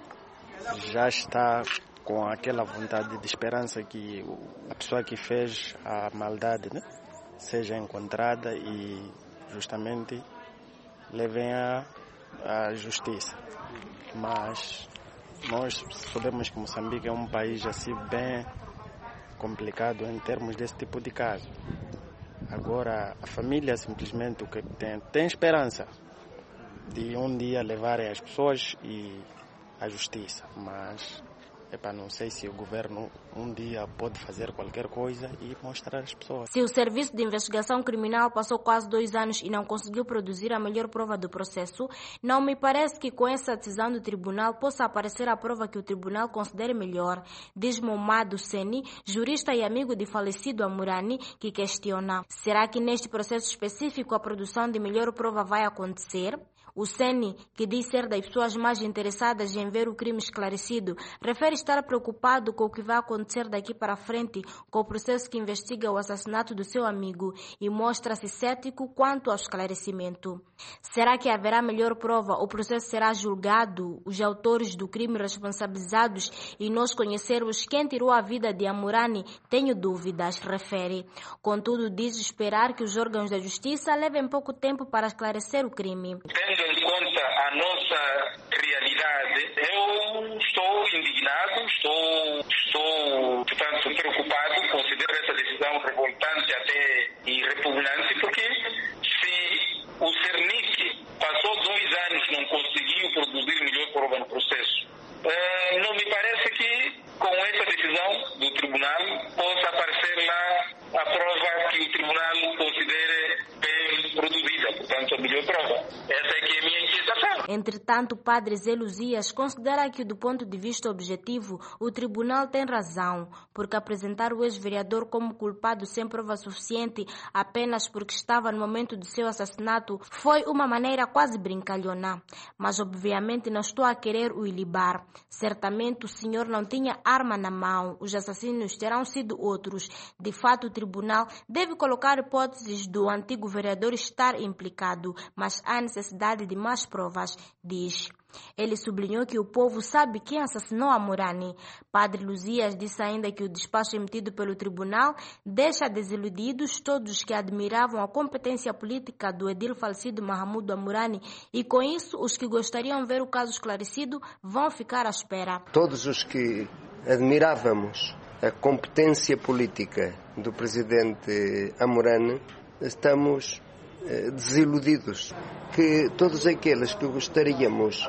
já está com aquela vontade de esperança que a pessoa que fez a maldade, né, seja encontrada e justamente levem à justiça. Mas nós sabemos que Moçambique é um país assim bem complicado em termos desse tipo de caso. Agora, a família simplesmente o que tem esperança de um dia levarem as pessoas à justiça, mas não sei se o governo um dia pode fazer qualquer coisa e mostrar às pessoas. Se o Serviço de Investigação Criminal passou quase 2 anos e não conseguiu produzir a melhor prova do processo, não me parece que com essa decisão do tribunal possa aparecer a prova que o tribunal considere melhor, diz Momado Seni, jurista e amigo de falecido Amurane, que questiona: será que neste processo específico a produção de melhor prova vai acontecer? O Seni, que diz ser das pessoas mais interessadas em ver o crime esclarecido, refere estar preocupado com o que vai acontecer daqui para frente com o processo que investiga o assassinato do seu amigo e mostra-se cético quanto ao esclarecimento. Será que haverá melhor prova? O processo será julgado, os autores do crime responsabilizados e nós conhecermos quem tirou a vida de Amurane? Tenho dúvidas, refere. Contudo, diz esperar que os órgãos da justiça levem pouco tempo para esclarecer o crime. Tendo em conta a nossa realidade, eu estou indignado, estou portanto, preocupado, considero essa decisão revoltante até e repugnante, porque se o Cernic passou 2 anos e não conseguiu produzir melhor prova no processo, não me parece que com essa decisão do tribunal possa aparecer lá a prova que o tribunal considere bem produzida. Entretanto, o padre Zé Luzias considera que, do ponto de vista objetivo, o tribunal tem razão, porque apresentar o ex-vereador como culpado sem prova suficiente apenas porque estava no momento do seu assassinato foi uma maneira quase brincalhona. Mas obviamente não estou a querer o ilibar. Certamente o senhor não tinha arma na mão. Os assassinos terão sido outros. De fato, o tribunal deve colocar hipóteses do antigo vereador estar implicado, mas há necessidade de mais provas, diz. Ele sublinhou que o povo sabe quem assassinou Amurani. Padre Luzias disse ainda que o despacho emitido pelo tribunal deixa desiludidos todos os que admiravam a competência política do edil falecido Mahamudu Amurani e, com isso, os que gostariam de ver o caso esclarecido vão ficar à espera. Todos os que admirávamos a competência política do presidente Amurani estamos desiludidos, que todos aqueles que gostaríamos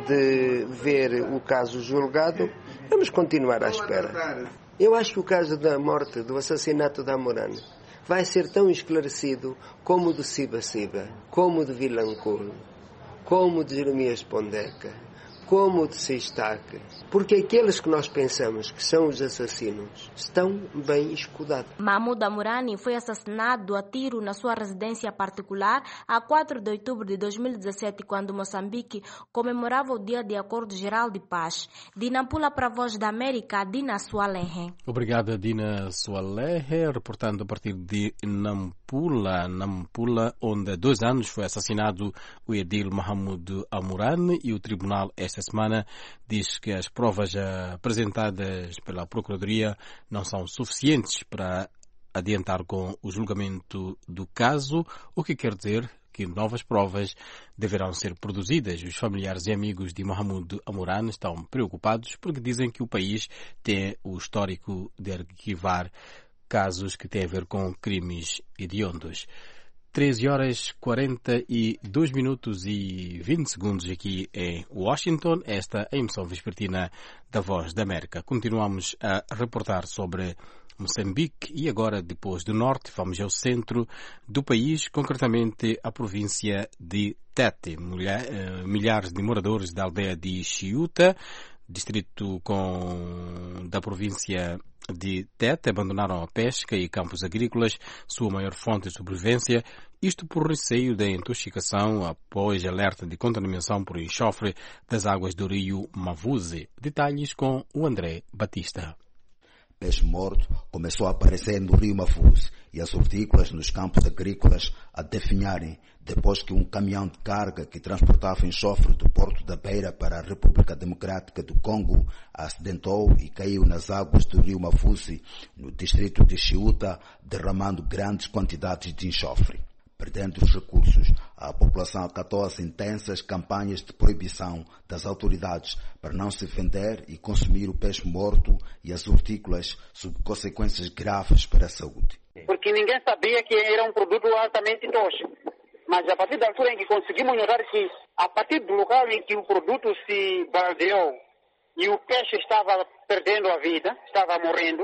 de ver o caso julgado, vamos continuar à espera. Eu acho que o caso da morte, do assassinato de Amurani, vai ser tão esclarecido como o de Siba Siba, como o de Vilanculo, como o de Jeremias Pondeca, como o de Seistaque, porque aqueles que nós pensamos que são os assassinos estão bem escudados. Mahamudu Amurani foi assassinado a tiro na sua residência particular a 4 de outubro de 2017, quando Moçambique comemorava o Dia de Acordo Geral de Paz. De Nampula para a Voz da América, Dina Sualehe. Obrigada, Dina Sualehe, reportando a partir de Nampula, onde há 2 anos foi assassinado o edil Mahamudu Amurani e o tribunal esta semana diz que as provas apresentadas pela Procuradoria não são suficientes para adiantar com o julgamento do caso, o que quer dizer que novas provas deverão ser produzidas. Os familiares e amigos de Mahamudu Amurani estão preocupados porque dizem que o país tem o histórico de arquivar casos que têm a ver com crimes hediondos. 13h42 e 20 segundos aqui em Washington. Esta é a emissão vespertina da Voz da América. Continuamos a reportar sobre Moçambique e agora, depois do norte, vamos ao centro do país, concretamente a província de Tete. Milhares de moradores da aldeia de Chiuta, distrito da província de Tete, abandonaram a pesca e campos agrícolas, sua maior fonte de sobrevivência, isto por receio da intoxicação após alerta de contaminação por enxofre das águas do rio Mavuze. Detalhes com o André Batista. Peixe morto começou a aparecer no rio Mavuze e as hortícolas nos campos agrícolas a definharem depois que um caminhão de carga que transportava enxofre do Porto da Beira para a República Democrática do Congo acidentou e caiu nas águas do rio Mavuze, no distrito de Chiuta, derramando grandes quantidades de enxofre. Perdendo os recursos, a população acatou as intensas campanhas de proibição das autoridades para não se vender e consumir o peixe morto e as hortícolas, sob consequências graves para a saúde. Porque ninguém sabia que era um produto altamente tóxico. Mas a partir da altura em que conseguimos notar que, a partir do local em que o produto se baldeou e o peixe estava perdendo a vida, estava morrendo,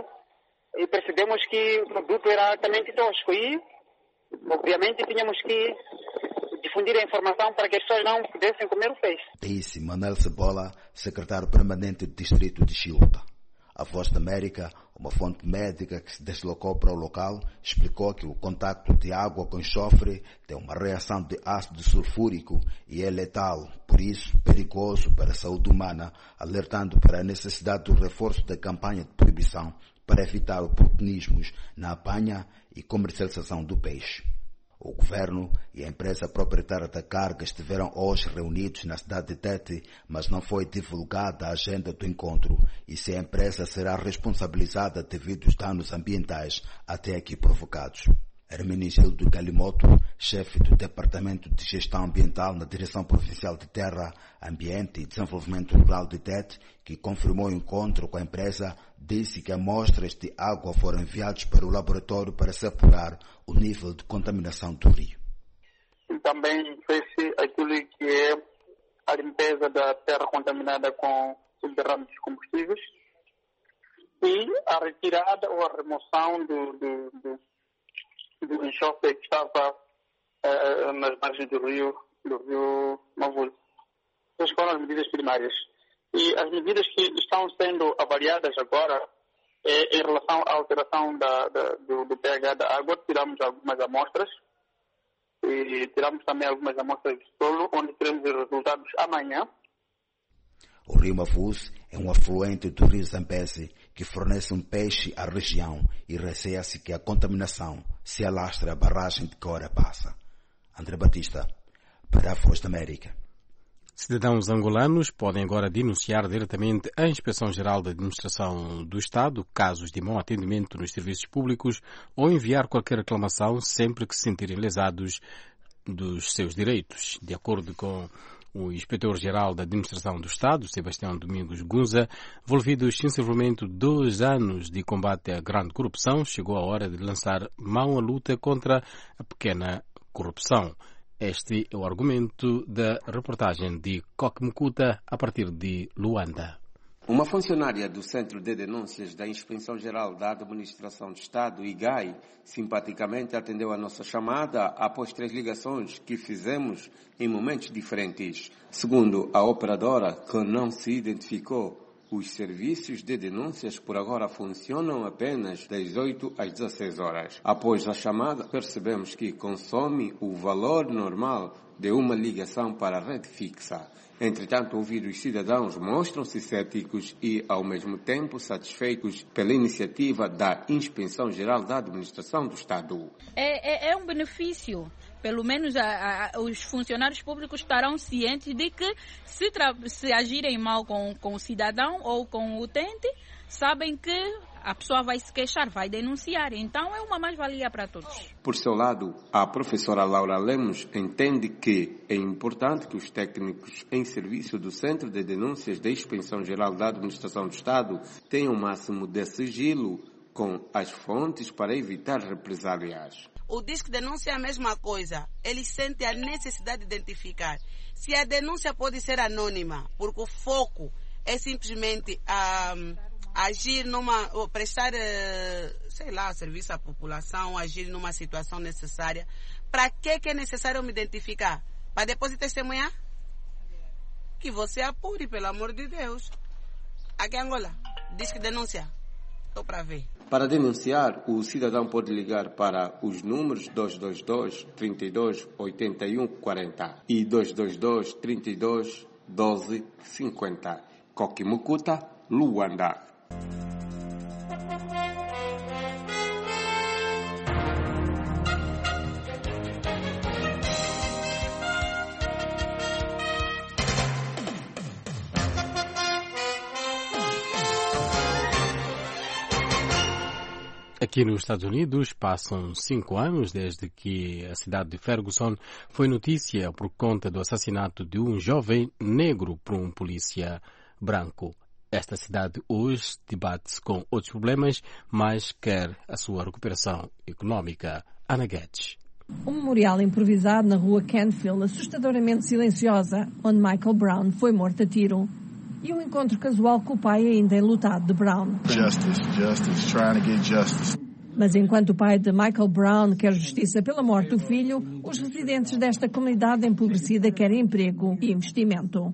e percebemos que o produto era altamente tóxico e, obviamente, tínhamos que difundir a informação para que as pessoas não pudessem comer o peixe. Disse Manuel Cebola, secretário permanente do distrito de Chiuta. A Voz da América, uma fonte médica que se deslocou para o local, explicou que o contacto de água com enxofre tem uma reação de ácido sulfúrico e é letal, por isso perigoso para a saúde humana, alertando para a necessidade do reforço da campanha de proibição para evitar oportunismos na apanha e comercialização do peixe. O governo e a empresa proprietária da carga estiveram hoje reunidos na cidade de Tete, mas não foi divulgada a agenda do encontro e se a empresa será responsabilizada devido aos danos ambientais até aqui provocados. Hermenegildo Galimoto, chefe do Departamento de Gestão Ambiental na Direção Provincial de Terra, Ambiente e Desenvolvimento Rural de Tete, que confirmou o encontro com a empresa, disse que amostras de água foram enviadas para o laboratório para se apurar o nível de contaminação do rio. Também fez aquilo que é a limpeza da terra contaminada com subderrames de combustíveis e a retirada ou a remoção do enxofre que estava nas margens do rio Mavuze. medidas primárias. E as medidas que estão sendo avaliadas agora em relação à alteração do pH da água, tiramos algumas amostras e tiramos também algumas amostras de solo, onde teremos os resultados amanhã. O rio Mafuz é um afluente do rio Zambeze que fornece um peixe à região e receia-se que a contaminação se alastre à barragem de Cora Passa. André Batista, para a Voz da América. Cidadãos angolanos podem agora denunciar diretamente à Inspeção-Geral da Administração do Estado casos de mau atendimento nos serviços públicos ou enviar qualquer reclamação sempre que se sentirem lesados dos seus direitos. De acordo com o Inspetor-Geral da Administração do Estado, Sebastião Domingos Gunza, envolvidos sensivelmente 2 anos de combate à grande corrupção, chegou a hora de lançar mão à luta contra a pequena corrupção. Este é o argumento da reportagem de Koki Mukuta a partir de Luanda. Uma funcionária do Centro de Denúncias da Inspeção-Geral da Administração do Estado, IGAI, simpaticamente atendeu a nossa chamada após 3 ligações que fizemos em momentos diferentes. Segundo a operadora, que não se identificou, os serviços de denúncias por agora funcionam apenas das 8 às 16 horas. Após a chamada, percebemos que consome o valor normal de uma ligação para a rede fixa. Entretanto, ouvidos cidadãos mostram-se céticos e, ao mesmo tempo, satisfeitos pela iniciativa da Inspeção-Geral da Administração do Estado. É um benefício. Pelo menos os funcionários públicos estarão cientes de que se agirem mal com o cidadão ou com o utente, sabem que a pessoa vai se queixar, vai denunciar. Então é uma mais-valia para todos. Por seu lado, a professora Laura Lemos entende que é importante que os técnicos em serviço do Centro de Denúncias da Inspeção-Geral da Administração do Estado tenham o máximo de sigilo com as fontes para evitar represálias. O Disque Denúncia é a mesma coisa. Ele sente a necessidade de identificar. Se a denúncia pode ser anônima, porque o foco é simplesmente agir prestar, serviço à população, agir numa situação necessária. Para que é necessário me identificar? Para depois testemunhar? Que você apure, pelo amor de Deus. Aqui em Angola, Disque Denúncia. Estou para ver. Para denunciar, o cidadão pode ligar para os números 222 32 81 40 e 222 32 12 50. Koki Mukuta, Luanda. Aqui nos Estados Unidos passam 5 anos desde que a cidade de Ferguson foi notícia por conta do assassinato de um jovem negro por um polícia branco. Esta cidade hoje debate-se com outros problemas, mas quer a sua recuperação económica. Ana Guedes. Um memorial improvisado na rua Canfield, assustadoramente silenciosa, onde Michael Brown foi morto a tiro. E um encontro casual com o pai ainda enlutado de Brown. Justice, trying to get justice. Mas enquanto o pai de Michael Brown quer justiça pela morte do filho, os residentes desta comunidade empobrecida querem emprego e investimento.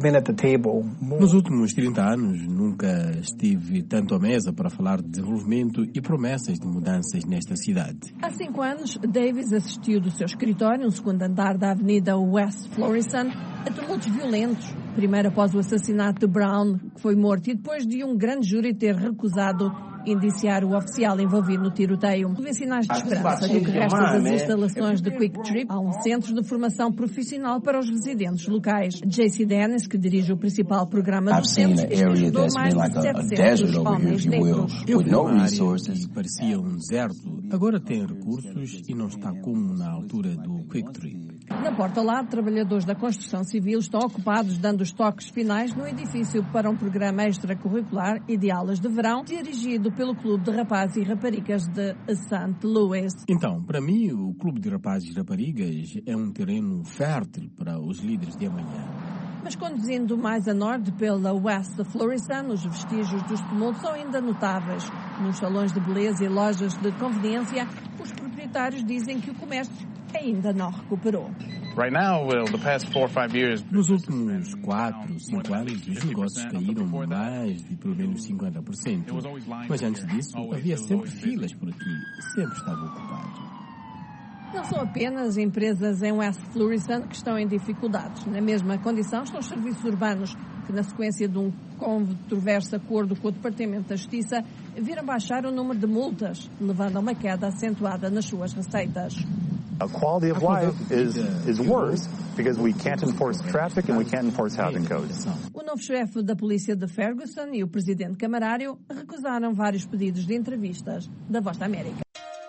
Nos últimos 30 anos, nunca estive tanto à mesa para falar de desenvolvimento e promessas de mudanças nesta cidade. Há 5 anos, Davis assistiu do seu escritório, no segundo andar da avenida West Florissant, a tumultos violentos. Primeiro após o assassinato de Brown, que foi morto, e depois de um grande júri ter recusado indiciar o oficial envolvido no tiroteio. Houve sinais de esperança de que restas das instalações de Quick Trip há um centro de formação profissional para os residentes locais. JC Dennis, que dirige o principal programa do centro, ajudou mais de 700 homens negros. Eu vi uma área que parecia um deserto, agora tem recursos e não está como na altura do Quick Trip. Na porta ao lado, trabalhadores da construção civil estão ocupados dando os toques finais no edifício para um programa extracurricular e de aulas de verão dirigido pelo Clube de Rapazes e Raparigas de St. Louis. Então, para mim, o Clube de Rapazes e Raparigas é um terreno fértil para os líderes de amanhã. Mas conduzindo mais a norte pela West Florissant, os vestígios dos tumultos são ainda notáveis. Nos salões de beleza e lojas de conveniência, os proprietários dizem que o comércio ainda não recuperou. Nos últimos 4, 5 anos, os negócios caíram mais de pelo menos 50%. Mas antes disso, havia sempre filas por aqui. Sempre estava ocupado. Não são apenas empresas em West Florissant que estão em dificuldades. Na mesma condição estão os serviços urbanos, que na sequência de um controverso acordo com o Departamento da Justiça, viram baixar o número de multas, levando a uma queda acentuada nas suas receitas. A quality of life is worse because we can't enforce traffic and we can't enforce housing codes. O novo chefe da polícia de Ferguson e o presidente camarário recusaram vários pedidos de entrevistas da Voz da América.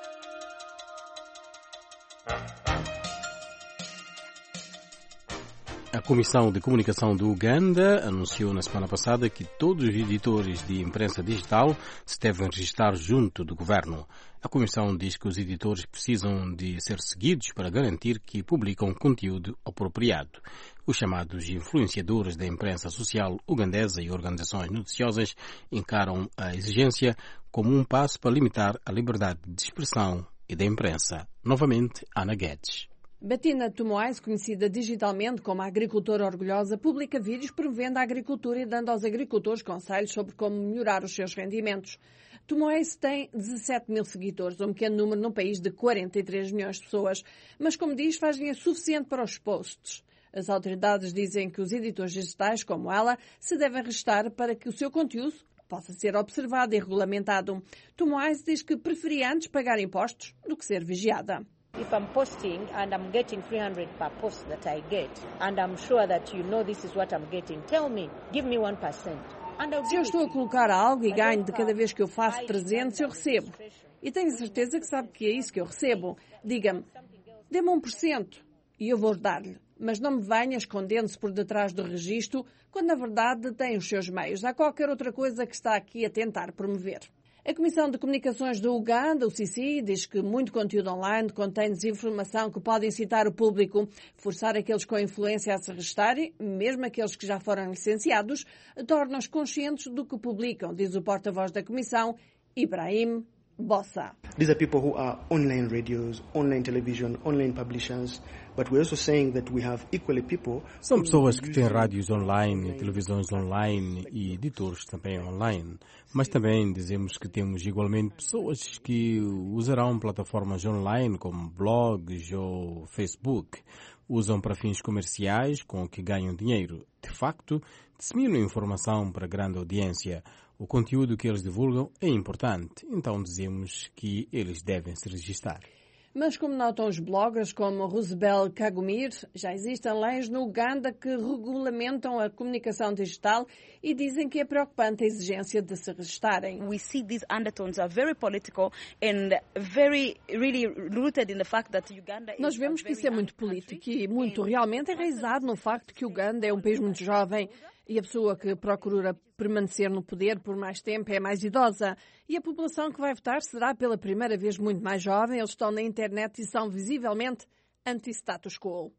A Comissão de Comunicação do Uganda anunciou na semana passada que todos os editores de imprensa digital se devem registrar junto do governo. A Comissão diz que os editores precisam de ser seguidos para garantir que publicam conteúdo apropriado. Os chamados influenciadores da imprensa social ugandesa e organizações noticiosas encaram a exigência como um passo para limitar a liberdade de expressão e da imprensa. Novamente, Ana Guedes. Bettina Tumoais, conhecida digitalmente como a agricultora orgulhosa, publica vídeos promovendo a agricultura e dando aos agricultores conselhos sobre como melhorar os seus rendimentos. Tumoais tem 17 mil seguidores, um pequeno número num país de 43 milhões de pessoas, mas, como diz, faz dinheiro suficiente para os posts. As autoridades dizem que os editores digitais, como ela, se devem registrar para que o seu conteúdo possa ser observado e regulamentado. Tumoais diz que preferia antes pagar impostos do que ser vigiada. If I'm posting and I'm getting 300 per post that I get, and I'm sure that you know this is what I'm getting, tell me, give me 1%. Se eu estou a colocar algo e ganho de cada vez que eu faço 300, eu recebo. E tenho certeza que sabe que é isso que eu recebo. Diga-me, dê-me 1% e eu vou dar-lhe. Mas não me venha escondendo-se por detrás do registro, quando na verdade tem os seus meios. Há qualquer outra coisa que está aqui a tentar promover. A Comissão de Comunicações do Uganda, o CC, diz que muito conteúdo online contém desinformação que pode incitar o público, forçar aqueles com influência a se registarem, mesmo aqueles que já foram licenciados, torna-os conscientes do que publicam, diz o porta-voz da Comissão, Ibrahim Bossa. These are people who are online radios, online television, online publishers, but we're also saying that we have equally people. São pessoas que têm rádios online, televisões online e editores também online, mas também dizemos que temos igualmente pessoas que usarão plataformas online como blogs ou Facebook, usam para fins comerciais com que ganham dinheiro. De facto, disseminam informação para grande audiência. O conteúdo que eles divulgam é importante, então dizemos que eles devem se registrar. Mas, como notam os bloggers como Rosabel Kagumir, já existem leis no Uganda que regulamentam a comunicação digital e dizem que é preocupante a exigência de se registarem. We see these undertones are very political and very really rooted in the fact that Uganda is. Nós vemos que isso é muito político e muito realmente enraizado no facto que Uganda é um país muito jovem. E a pessoa que procura permanecer no poder por mais tempo é mais idosa. E a população que vai votar será pela primeira vez muito mais jovem. Eles estão na internet e são visivelmente anti-status quo.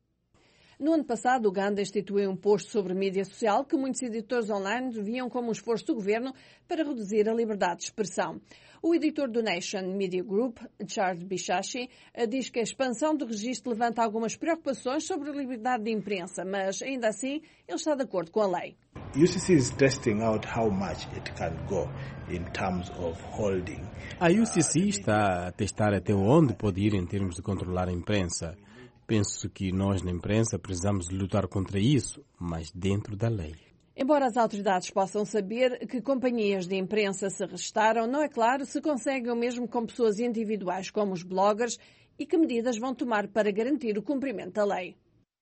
No ano passado, Uganda instituiu um imposto sobre mídia social que muitos editores online viam como um esforço do governo para reduzir a liberdade de expressão. O editor do Nation Media Group, Charles Bishashi, diz que a expansão do registro levanta algumas preocupações sobre a liberdade de imprensa, mas ainda assim ele está de acordo com a lei. UCC is testing out how much it can go in terms of holding. A UCC está a testar até onde pode ir em termos de controlar a imprensa. Penso que nós na imprensa precisamos lutar contra isso, mas dentro da lei. Embora as autoridades possam saber que companhias de imprensa se registaram, não é claro se conseguem o mesmo com pessoas individuais como os bloggers e que medidas vão tomar para garantir o cumprimento da lei.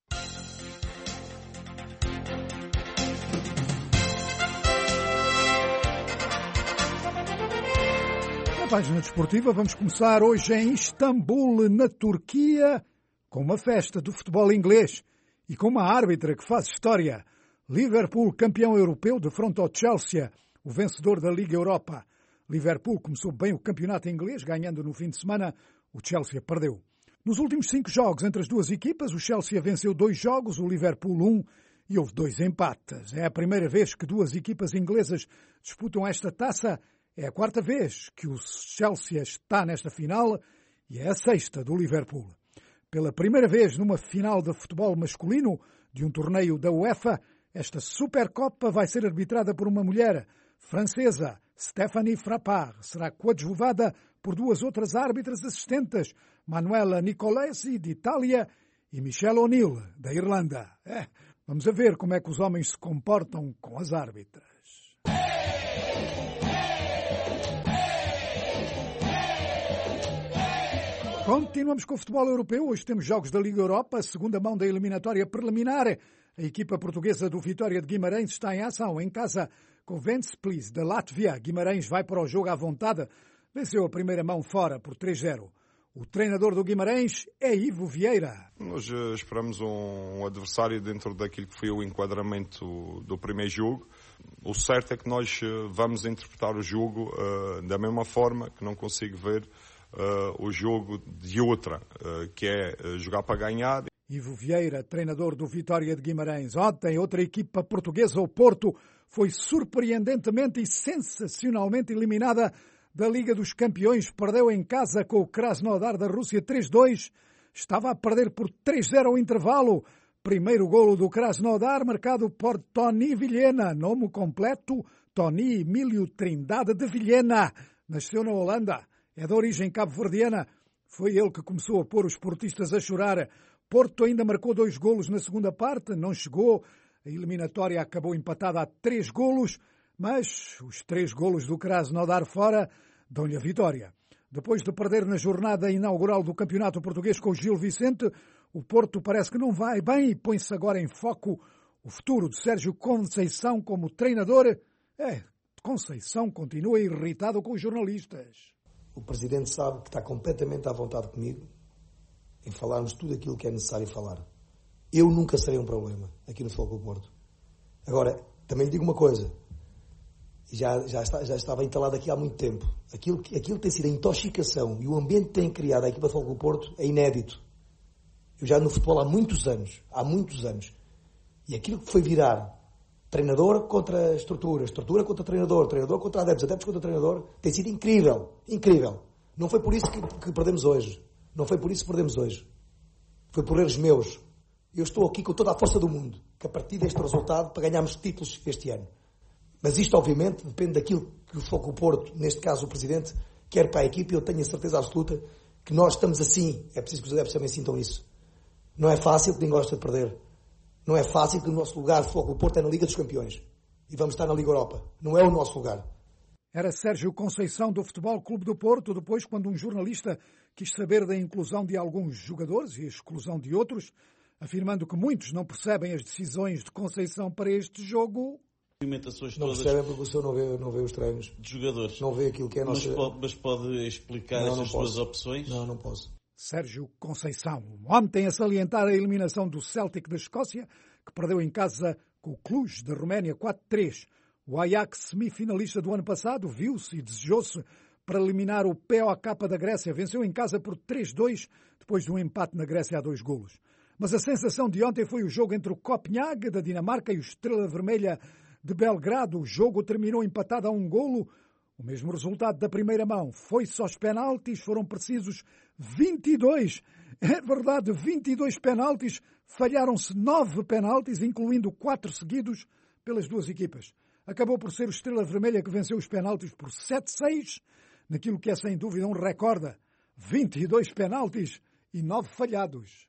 Na página desportiva vamos começar hoje em Istambul, na Turquia, com uma festa do futebol inglês e com uma árbitra que faz história. Liverpool, campeão europeu, defronta ao Chelsea, o vencedor da Liga Europa. Liverpool começou bem o campeonato inglês, ganhando no fim de semana. O Chelsea perdeu. Nos últimos 5 jogos entre as duas equipas, o Chelsea venceu 2 jogos, o Liverpool 1 e houve 2 empates. É a primeira vez que duas equipas inglesas disputam esta taça. É a 4ª vez que o Chelsea está nesta final e é a 6ª do Liverpool. Pela primeira vez numa final de futebol masculino de um torneio da UEFA, esta Supercopa vai ser arbitrada por uma mulher francesa, Stéphanie Frappart. Será coadjuvada por duas outras árbitras assistentes, Manuela Nicolesi, de Itália, e Michelle O'Neill, da Irlanda. Vamos a ver como é que os homens se comportam com as árbitras. Continuamos com o futebol europeu. Hoje temos jogos da Liga Europa, segunda mão da eliminatória preliminar. A equipa portuguesa do Vitória de Guimarães está em ação, em casa com o Ventspils da Látvia. Guimarães vai para o jogo à vontade. Venceu a primeira mão fora por 3-0. O treinador do Guimarães é Ivo Vieira. Nós esperamos um adversário dentro daquilo que foi o enquadramento do primeiro jogo. O certo é que nós vamos interpretar o jogo da mesma forma, que não consigo ver o jogo de outra, que é jogar para ganhar. Ivo Vieira, treinador do Vitória de Guimarães. Ontem, outra equipa portuguesa, o Porto, foi surpreendentemente e sensacionalmente eliminada da Liga dos Campeões. Perdeu em casa com o Krasnodar da Rússia 3-2. Estava a perder por 3-0 ao intervalo. Primeiro golo do Krasnodar, marcado por Tony Vilhena. Nome completo, Tony Emílio Trindade de Vilhena. Nasceu na Holanda. É de origem cabo-verdiana. Foi ele que começou a pôr os portistas a chorar. Porto ainda marcou 2 golos na segunda parte, não chegou. A eliminatória acabou empatada a 3 golos, mas os 3 golos do Krasnodar fora dão-lhe a vitória. Depois de perder na jornada inaugural do Campeonato Português com o Gil Vicente, o Porto parece que não vai bem e põe-se agora em foco o futuro de Sérgio Conceição como treinador. Conceição continua irritado com os jornalistas. O Presidente sabe que está completamente à vontade comigo em falarmos tudo aquilo que é necessário falar. Eu nunca serei um problema aqui no Futebol Clube do Porto. Agora, também lhe digo uma coisa. Já estava entalado aqui há muito tempo. Aquilo que tem sido a intoxicação e o ambiente que tem criado a equipa do Futebol Clube do Porto é inédito. Eu já no futebol há muitos anos. E aquilo que foi virar treinador contra estrutura contra treinador contra adeptos contra treinador, tem sido incrível. Não foi por isso que perdemos hoje. Foi por erros meus. Eu estou aqui com toda a força do mundo, que a partir deste resultado, para ganharmos títulos este ano. Mas isto, obviamente, depende daquilo que o Futebol Clube do Porto, neste caso o Presidente, quer para a equipe, e eu tenho a certeza absoluta que nós estamos assim. É preciso que os adeptos também sintam isso. Não é fácil, que ninguém gosta de perder. Não é fácil, que o nosso lugar do Futebol Clube do Porto é na Liga dos Campeões. E vamos estar na Liga Europa. Não é o nosso lugar. Era Sérgio Conceição do Futebol Clube do Porto, depois quando um jornalista quis saber da inclusão de alguns jogadores e a exclusão de outros, afirmando que muitos não percebem as decisões de Conceição para este jogo. Não percebem porque o senhor não vê os treinos de jogadores. Não vê aquilo que é nosso... Mas pode explicar estas suas opções? Não posso. Sérgio Conceição. Ontem a salientar a eliminação do Celtic da Escócia, que perdeu em casa com o Cluj da Roménia 4-3. O Ajax, semifinalista do ano passado, viu-se e desejou-se para eliminar o POK da Grécia. Venceu em casa por 3-2, depois de um empate na Grécia a 2 golos. Mas a sensação de ontem foi o jogo entre o Copenhague da Dinamarca e o Estrela Vermelha de Belgrado. O jogo terminou empatado a 1 golo. O mesmo resultado da primeira mão. Foi-se aos penaltis, foram precisos 22. É verdade, 22 penaltis. Falharam-se 9 penaltis, incluindo 4 seguidos pelas duas equipas. Acabou por ser o Estrela Vermelha que venceu os penaltis por 7-6, naquilo que é sem dúvida um recorde. 22 penaltis e 9 falhados.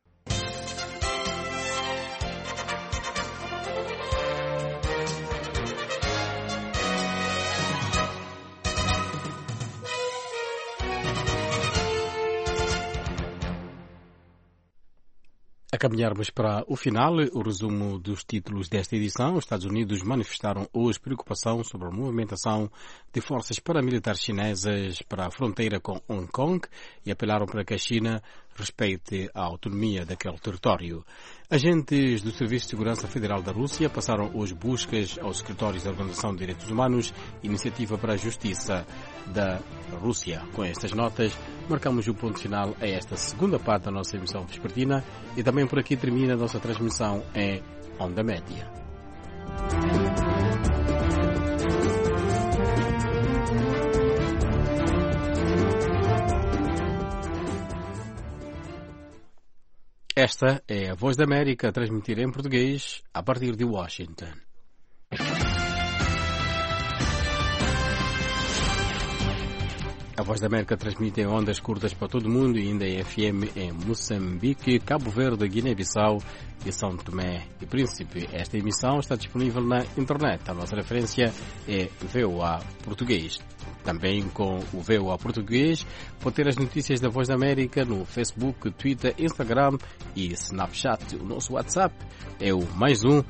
A caminharmos para o final, o resumo dos títulos desta edição. Os Estados Unidos manifestaram hoje preocupação sobre a movimentação de forças paramilitares chinesas para a fronteira com Hong Kong e apelaram para que a China respeite a autonomia daquele território. Agentes do Serviço de Segurança Federal da Rússia passaram hoje buscas aos escritórios da Organização de Direitos Humanos, Iniciativa para a Justiça da Rússia. Com estas notas, marcamos o ponto final a esta segunda parte da nossa emissão vespertina e também por aqui termina a nossa transmissão em Onda Média. Esta é a Voz da América a transmitir em português a partir de Washington. A Voz da América transmite em ondas curtas para todo o mundo e ainda em FM em Moçambique, Cabo Verde, Guiné-Bissau e São Tomé e Príncipe. Esta emissão está disponível na internet. A nossa referência é VOA Português. Também com o VOA Português pode ter as notícias da Voz da América no Facebook, Twitter, Instagram e Snapchat. O nosso WhatsApp é o +1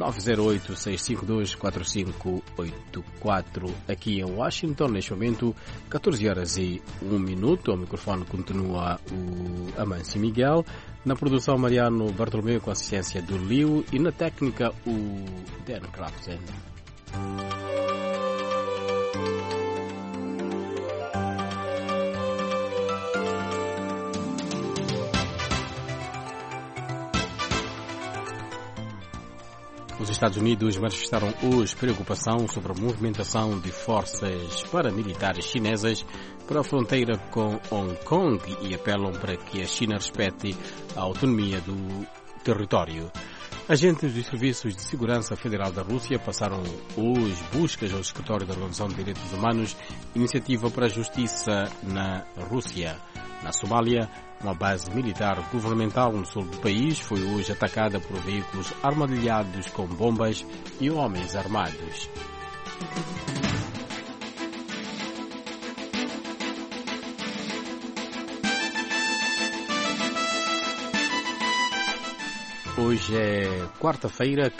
908-652-4584. Aqui em Washington, neste momento, 14h01. O microfone continua o Amâncio Miguel. Na produção, Mariano Bartolomeu com assistência do Liu e na técnica, o Dan Crafton. Os Estados Unidos manifestaram hoje preocupação sobre a movimentação de forças paramilitares chinesas para a fronteira com Hong Kong e apelam para que a China respeite a autonomia do território. Agentes dos Serviços de Segurança Federal da Rússia passaram hoje buscas ao Escritório da Organização de Direitos Humanos, iniciativa para a justiça na Rússia. Na Somália, uma base militar governamental no sul do país foi hoje atacada por veículos armadilhados com bombas e homens armados. Hoje é quarta-feira,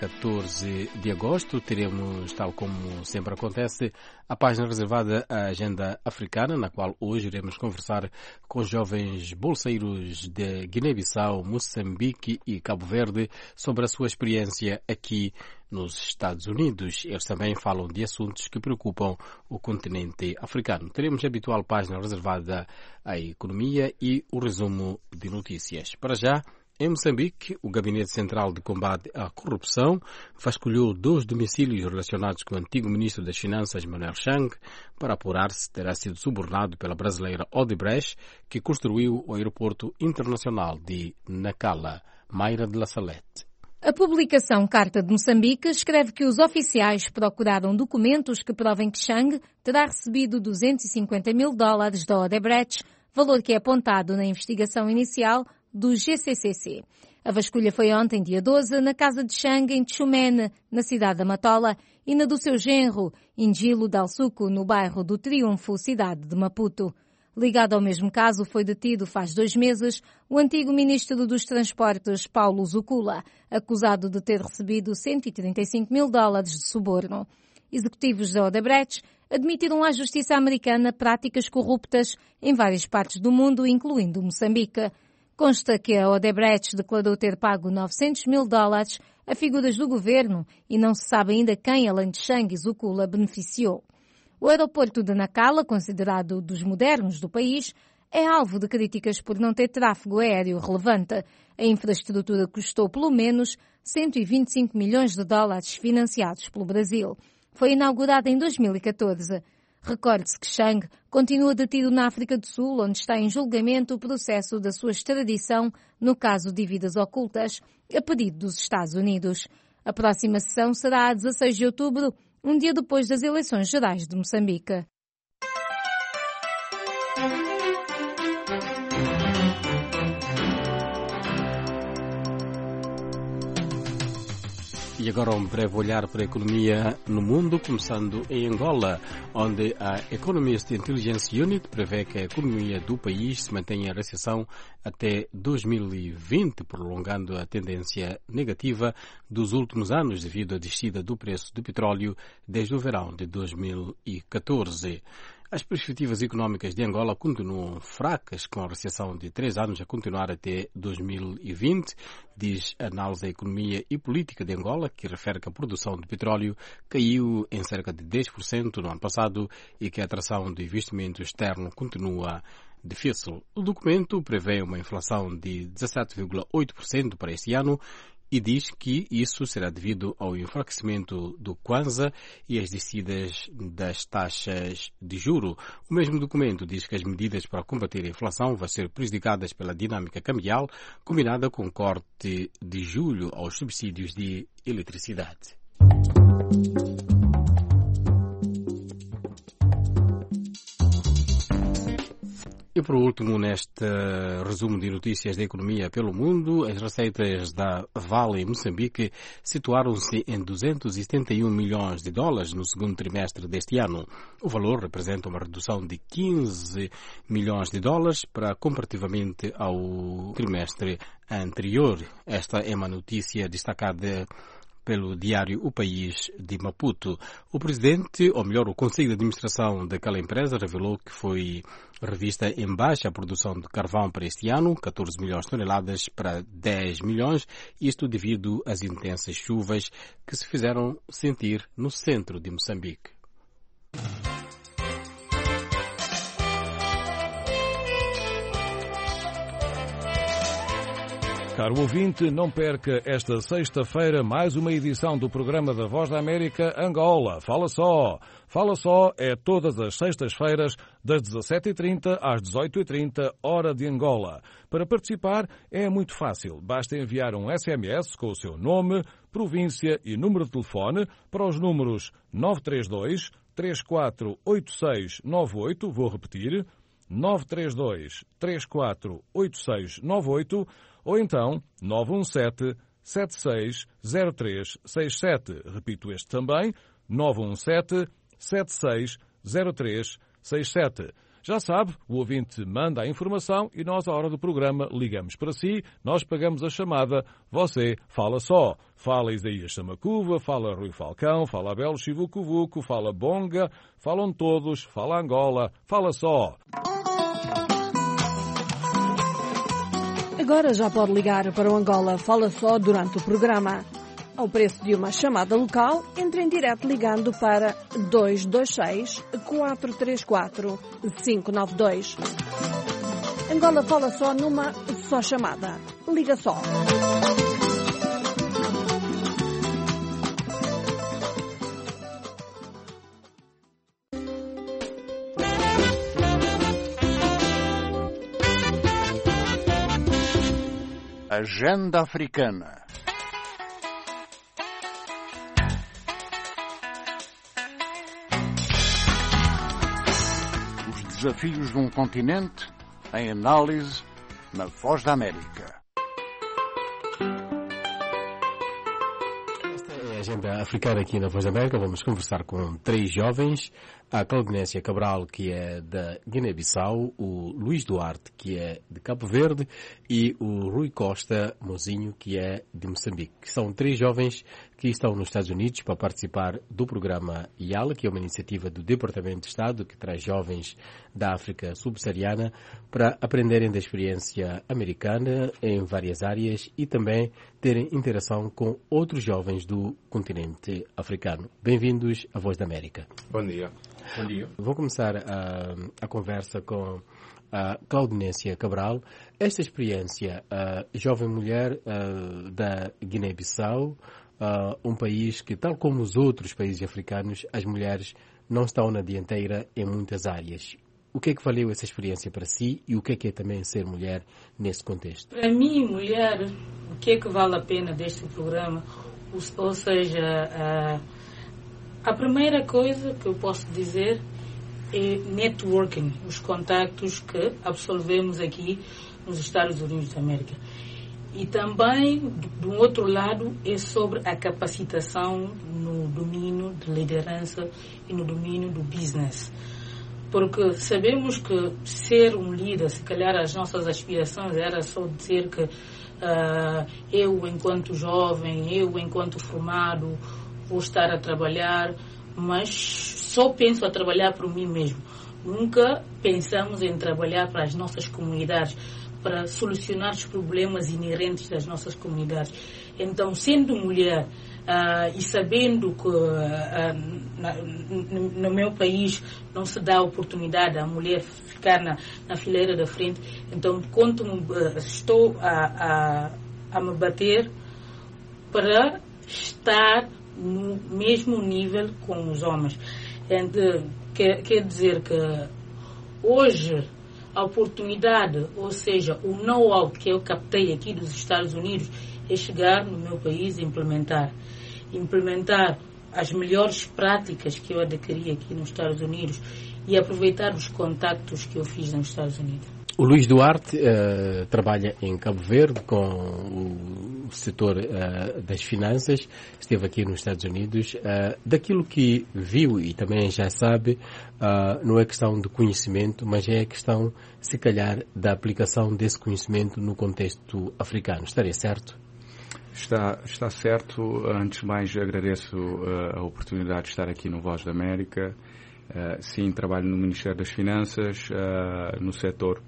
14 de agosto. Teremos, tal como sempre acontece, a página reservada à agenda africana, na qual hoje iremos conversar com jovens bolseiros de Guiné-Bissau, Moçambique e Cabo Verde sobre a sua experiência aqui nos Estados Unidos. Eles também falam de assuntos que preocupam o continente africano. Teremos a habitual página reservada à economia e o resumo de notícias. Para já, em Moçambique, o Gabinete Central de Combate à Corrupção vasculhou 2 domicílios relacionados com o antigo ministro das Finanças, Manuel Chang, para apurar se terá sido subornado pela brasileira Odebrecht, que construiu o aeroporto internacional de Nacala. Mayra de la Salette. A publicação Carta de Moçambique escreve que os oficiais procuraram documentos que provem que Chang terá recebido $250 mil da Odebrecht, valor que é apontado na investigação inicial do GCCC. A vasculha foi ontem, dia 12, na casa de Chang, em Tchumene, na cidade da Matola, e na do seu genro, Ingilo Dalsuco, no bairro do Triunfo, cidade de Maputo. Ligado ao mesmo caso, foi detido faz 2 meses o antigo ministro dos Transportes, Paulo Zucula, acusado de ter recebido $135 mil de suborno. Executivos da Odebrecht admitiram à justiça americana práticas corruptas em várias partes do mundo, incluindo Moçambique. Consta que a Odebrecht declarou ter pago $900 mil a figuras do governo e não se sabe ainda quem, além de Chang e Zucula, beneficiou. O aeroporto de Nacala, considerado dos modernos do país, é alvo de críticas por não ter tráfego aéreo relevante. A infraestrutura custou pelo menos $125 milhões financiados pelo Brasil. Foi inaugurada em 2014. Recorde-se que Chang continua detido na África do Sul, onde está em julgamento o processo da sua extradição no caso de dívidas ocultas, a pedido dos Estados Unidos. A próxima sessão será a 16 de outubro, um dia depois das eleições gerais de Moçambique. E agora um breve olhar para a economia no mundo, começando em Angola, onde a Economist Intelligence Unit prevê que a economia do país se mantenha em recessão até 2020, prolongando a tendência negativa dos últimos anos devido à descida do preço do petróleo desde o verão de 2014. As perspectivas económicas de Angola continuam fracas, com a recessão de 3 anos a continuar até 2020, diz a análise da economia e política de Angola, que refere que a produção de petróleo caiu em cerca de 10% no ano passado e que a atração de investimento externo continua difícil. O documento prevê uma inflação de 17,8% para este ano e diz que isso será devido ao enfraquecimento do Kwanza e as descidas das taxas de juro. O mesmo documento diz que as medidas para combater a inflação vão ser prejudicadas pela dinâmica cambial, combinada com corte de julho aos subsídios de eletricidade. E por último, neste resumo de notícias da economia pelo mundo, as receitas da Vale em Moçambique situaram-se em 271 milhões de dólares no segundo trimestre deste ano. O valor representa uma redução de 15 milhões de dólares comparativamente ao trimestre anterior. Esta é uma notícia destacada pelo diário O País de Maputo. O presidente, ou melhor, o Conselho de Administração daquela empresa revelou que foi revista em baixa a produção de carvão para este ano, 14 milhões de toneladas para 10 milhões, isto devido às intensas chuvas que se fizeram sentir no centro de Moçambique. Caro ouvinte, não perca esta sexta-feira mais uma edição do programa da Voz da América Angola. Fala só! Fala só é todas as sextas-feiras, das 17h30 às 18h30, hora de Angola. Para participar é muito fácil. Basta enviar um SMS com o seu nome, província e número de telefone para os números 932 348698, vou repetir, 932 348698, ou então 917-760367. Repito este também, 917-760367. Já sabe, o ouvinte manda a informação e nós, à hora do programa, ligamos para si, nós pagamos a chamada, você fala só. Fala Isaías Samacuva, fala Rui Falcão, fala Abel Chivucovuco, fala Bonga, falam todos, fala Angola, fala só. Agora já pode ligar para o Angola Fala Só durante o programa. Ao preço de uma chamada local, entre em direto ligando para 226-434-592. Angola Fala Só numa só chamada. Liga só. Agenda Africana. Os desafios de um continente em análise na Voz da América. Esta é a Agenda Africana aqui na Voz da América. Vamos conversar com 3 jovens. A Claudinência Cabral, que é da Guiné-Bissau, o Luís Duarte, que é de Cabo Verde, e o Rui Costa Mozinho, que é de Moçambique. São 3 jovens que estão nos Estados Unidos para participar do programa IALA, que é uma iniciativa do Departamento de Estado que traz jovens da África subsaariana para aprenderem da experiência americana em várias áreas e também terem interação com outros jovens do continente africano. Bem-vindos à Voz da América. Bom dia. Bom dia. Vou começar a conversa com a Claudinência Cabral. Esta experiência, jovem mulher da Guiné-Bissau, um país que, tal como os outros países africanos, as mulheres não estão na dianteira em muitas áreas. O que é que valeu essa experiência para si e o que é também ser mulher nesse contexto? Para mim, mulher, o que é que vale a pena deste programa? Ou seja, a primeira coisa que eu posso dizer é networking, os contactos que absolvemos aqui nos Estados Unidos da América. E também, do outro lado, é sobre a capacitação no domínio de liderança e no domínio do business. Porque sabemos que ser um líder, se calhar as nossas aspirações era só dizer que eu, enquanto jovem, eu, enquanto formado, vou estar a trabalhar, mas só penso a trabalhar por mim mesmo. Nunca pensamos em trabalhar para as nossas comunidades, para solucionar os problemas inerentes das nossas comunidades. Então, sendo mulher e sabendo que no meu país não se dá a oportunidade à mulher ficar na fileira da frente, então, quando estou a me bater para estar no mesmo nível com os homens. Quer dizer que hoje a oportunidade, ou seja, o know-how que eu captei aqui dos Estados Unidos é chegar no meu país e implementar as melhores práticas que eu adquiri aqui nos Estados Unidos e aproveitar os contactos que eu fiz nos Estados Unidos. O Luís Duarte trabalha em Cabo Verde com o setor das finanças, esteve aqui nos Estados Unidos. Daquilo que viu e também já sabe, não é questão de conhecimento, mas é questão, se calhar, da aplicação desse conhecimento no contexto africano. Estaria certo? Está certo. Antes de mais, agradeço a oportunidade de estar aqui no Voz da América. Sim, trabalho no Ministério das Finanças, no setor,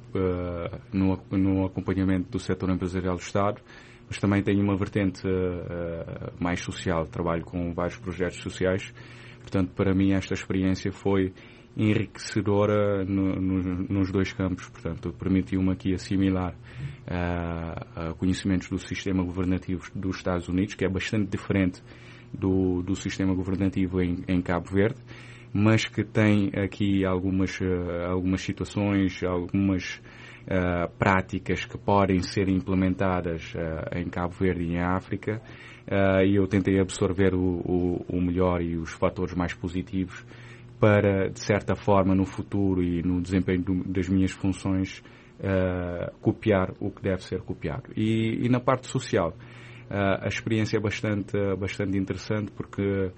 no acompanhamento do setor empresarial do Estado, mas também tenho uma vertente mais social, trabalho com vários projetos sociais. Portanto, para mim esta experiência foi enriquecedora nos dois campos. Portanto, permitiu-me aqui assimilar conhecimentos do sistema governativo dos Estados Unidos, que é bastante diferente do sistema governativo em Cabo Verde, mas que tem aqui algumas situações, algumas práticas que podem ser implementadas em Cabo Verde e em África, e eu tentei absorver o melhor e os fatores mais positivos para, de certa forma, no futuro e no desempenho das minhas funções, copiar o que deve ser copiado. E na parte social, a experiência é bastante interessante, porque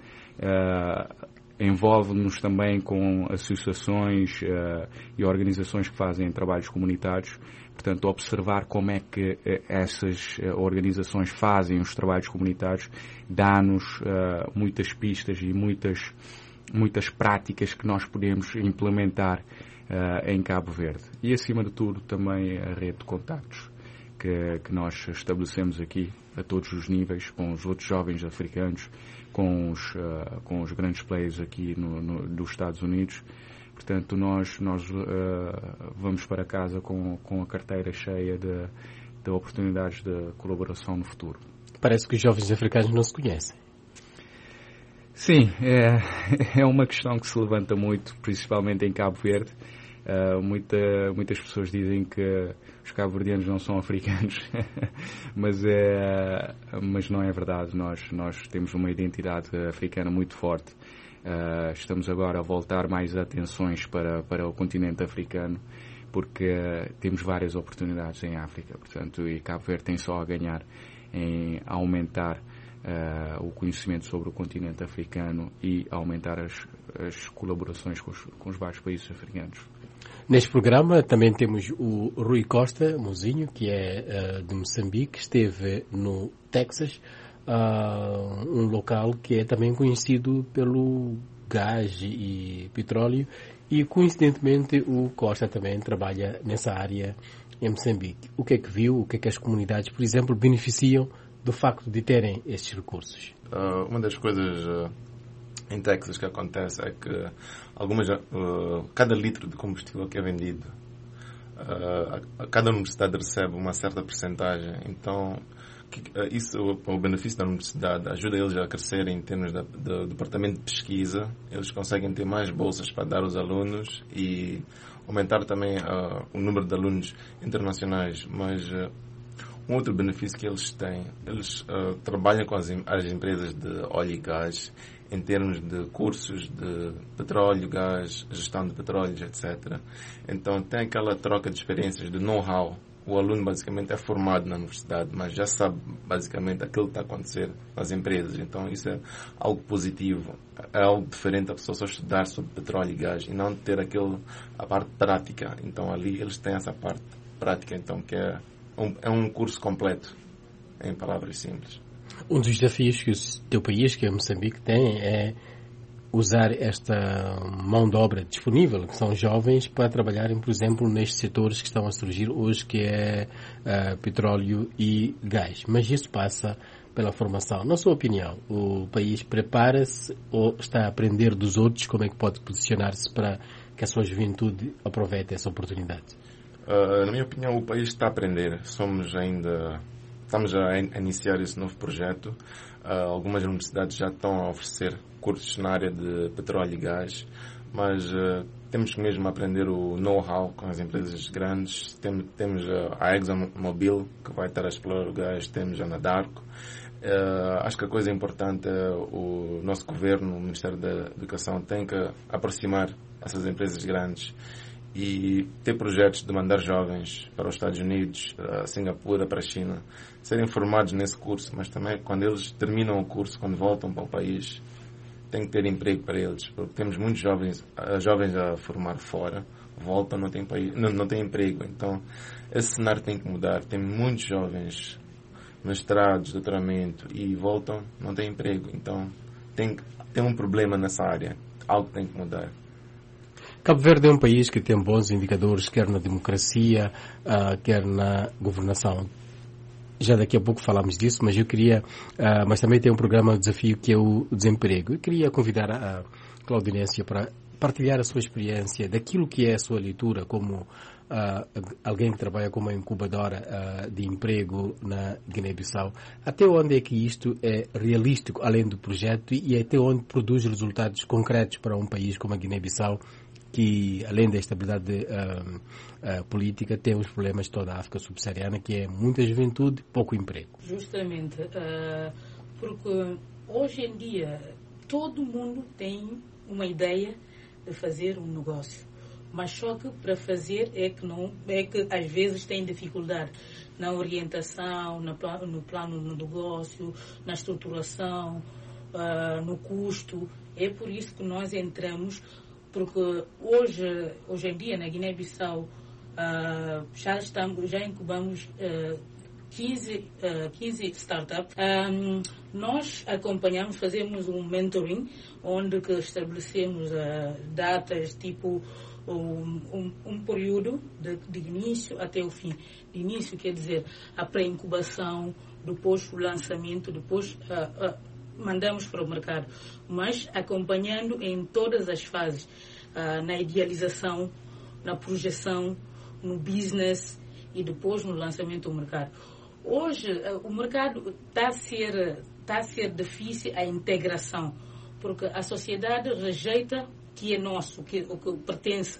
envolve-nos também com associações e organizações que fazem trabalhos comunitários. Portanto, observar como é que essas organizações fazem os trabalhos comunitários dá-nos muitas pistas e muitas práticas que nós podemos implementar em Cabo Verde. E, acima de tudo, também a rede de contactos que nós estabelecemos aqui a todos os níveis, com os outros jovens africanos, com os grandes players aqui dos Estados Unidos. Portanto, nós vamos para casa com a carteira cheia de oportunidades de colaboração no futuro. Parece que os jovens africanos não se conhecem. Sim, é uma questão que se levanta muito, principalmente em Cabo Verde. Muitas pessoas dizem que os cabo-verdianos não são africanos, mas não é verdade. Nós temos uma identidade africana muito forte. Estamos agora a voltar mais atenções para o continente africano, porque temos várias oportunidades em África. Portanto, e Cabo Verde tem só a ganhar em aumentar o conhecimento sobre o continente africano e aumentar as colaborações com os vários países africanos. Neste programa também temos o Rui Costa Mozinho, que é de Moçambique, esteve no Texas, um local que é também conhecido pelo gás e petróleo, e coincidentemente o Costa também trabalha nessa área em Moçambique. O que é que viu, o que é que as comunidades, por exemplo, beneficiam do facto de terem estes recursos? Uma das coisas em Texas que acontece é que cada litro de combustível que é vendido, cada universidade recebe uma certa percentagem. Então, o benefício da universidade ajuda eles a crescer em termos do departamento de pesquisa. Eles conseguem ter mais bolsas para dar aos alunos e aumentar também o número de alunos internacionais. Mas um outro benefício que eles têm, eles trabalham com as empresas de óleo e gás em termos de cursos de petróleo, gás, gestão de petróleos, etc. Então tem aquela troca de experiências, de know-how. O aluno basicamente é formado na universidade, mas já sabe basicamente aquilo que está a acontecer nas empresas. Então isso é algo positivo, é algo diferente a pessoa só estudar sobre petróleo e gás e não ter a parte prática. Então ali eles têm essa parte prática, então que é um curso completo, em palavras simples. Um dos desafios que o teu país, que é Moçambique, tem é usar esta mão de obra disponível, que são jovens, para trabalharem, por exemplo, nestes setores que estão a surgir hoje, que é petróleo e gás. Mas isso passa pela formação. Na sua opinião, o país prepara-se ou está a aprender dos outros? Como é que pode posicionar-se para que a sua juventude aproveite essa oportunidade? Na minha opinião, o país está a aprender. Somos ainda estamos a iniciar esse novo projeto. Algumas universidades já estão a oferecer cursos na área de petróleo e gás, mas temos que mesmo aprender o know-how com as empresas grandes. Temos a ExxonMobil, que vai estar a explorar o gás, temos a Anadarko. Acho que a coisa importante é o nosso governo, o Ministério da Educação, tem que aproximar essas empresas grandes e ter projetos de mandar jovens para os Estados Unidos, para Singapura, para a China, serem formados nesse curso, mas também quando eles terminam o curso, quando voltam para o país, tem que ter emprego para eles, porque temos muitos jovens a formar fora, voltam, não têm emprego. Então, esse cenário tem que mudar. Tem muitos jovens mestrados, doutoramento, e voltam, não têm emprego. Então, tem um problema nessa área. Algo tem que mudar. Cabo Verde é um país que tem bons indicadores, quer na democracia, quer na governação. Já daqui a pouco falamos disso, mas eu queria... mas também tem um programa de desafio que é o desemprego. Eu queria convidar a Claudinência para partilhar a sua experiência daquilo que é a sua leitura como alguém que trabalha como uma incubadora de emprego na Guiné-Bissau. Até onde é que isto é realístico, além do projeto, e até onde produz resultados concretos para um país como a Guiné-Bissau, que, além da estabilidade política, tem os problemas de toda a África subsaariana, que é muita juventude, pouco emprego. Justamente, porque hoje em dia todo mundo tem uma ideia de fazer um negócio, mas só que para fazer é que às vezes tem dificuldade na orientação, no plano do negócio, na estruturação, no custo. É por isso que nós entramos, porque hoje em dia na Guiné-Bissau já incubamos 15 startups. Nós acompanhamos, fazemos um mentoring, onde que estabelecemos datas, tipo um período de início até o fim. De início quer dizer a pré-incubação, depois o lançamento, depois mandamos para o mercado, mas acompanhando em todas as fases, na idealização, na projeção, no business e depois no lançamento do mercado. Hoje o mercado está a ser difícil a integração, porque a sociedade rejeita que é nosso, o que pertence.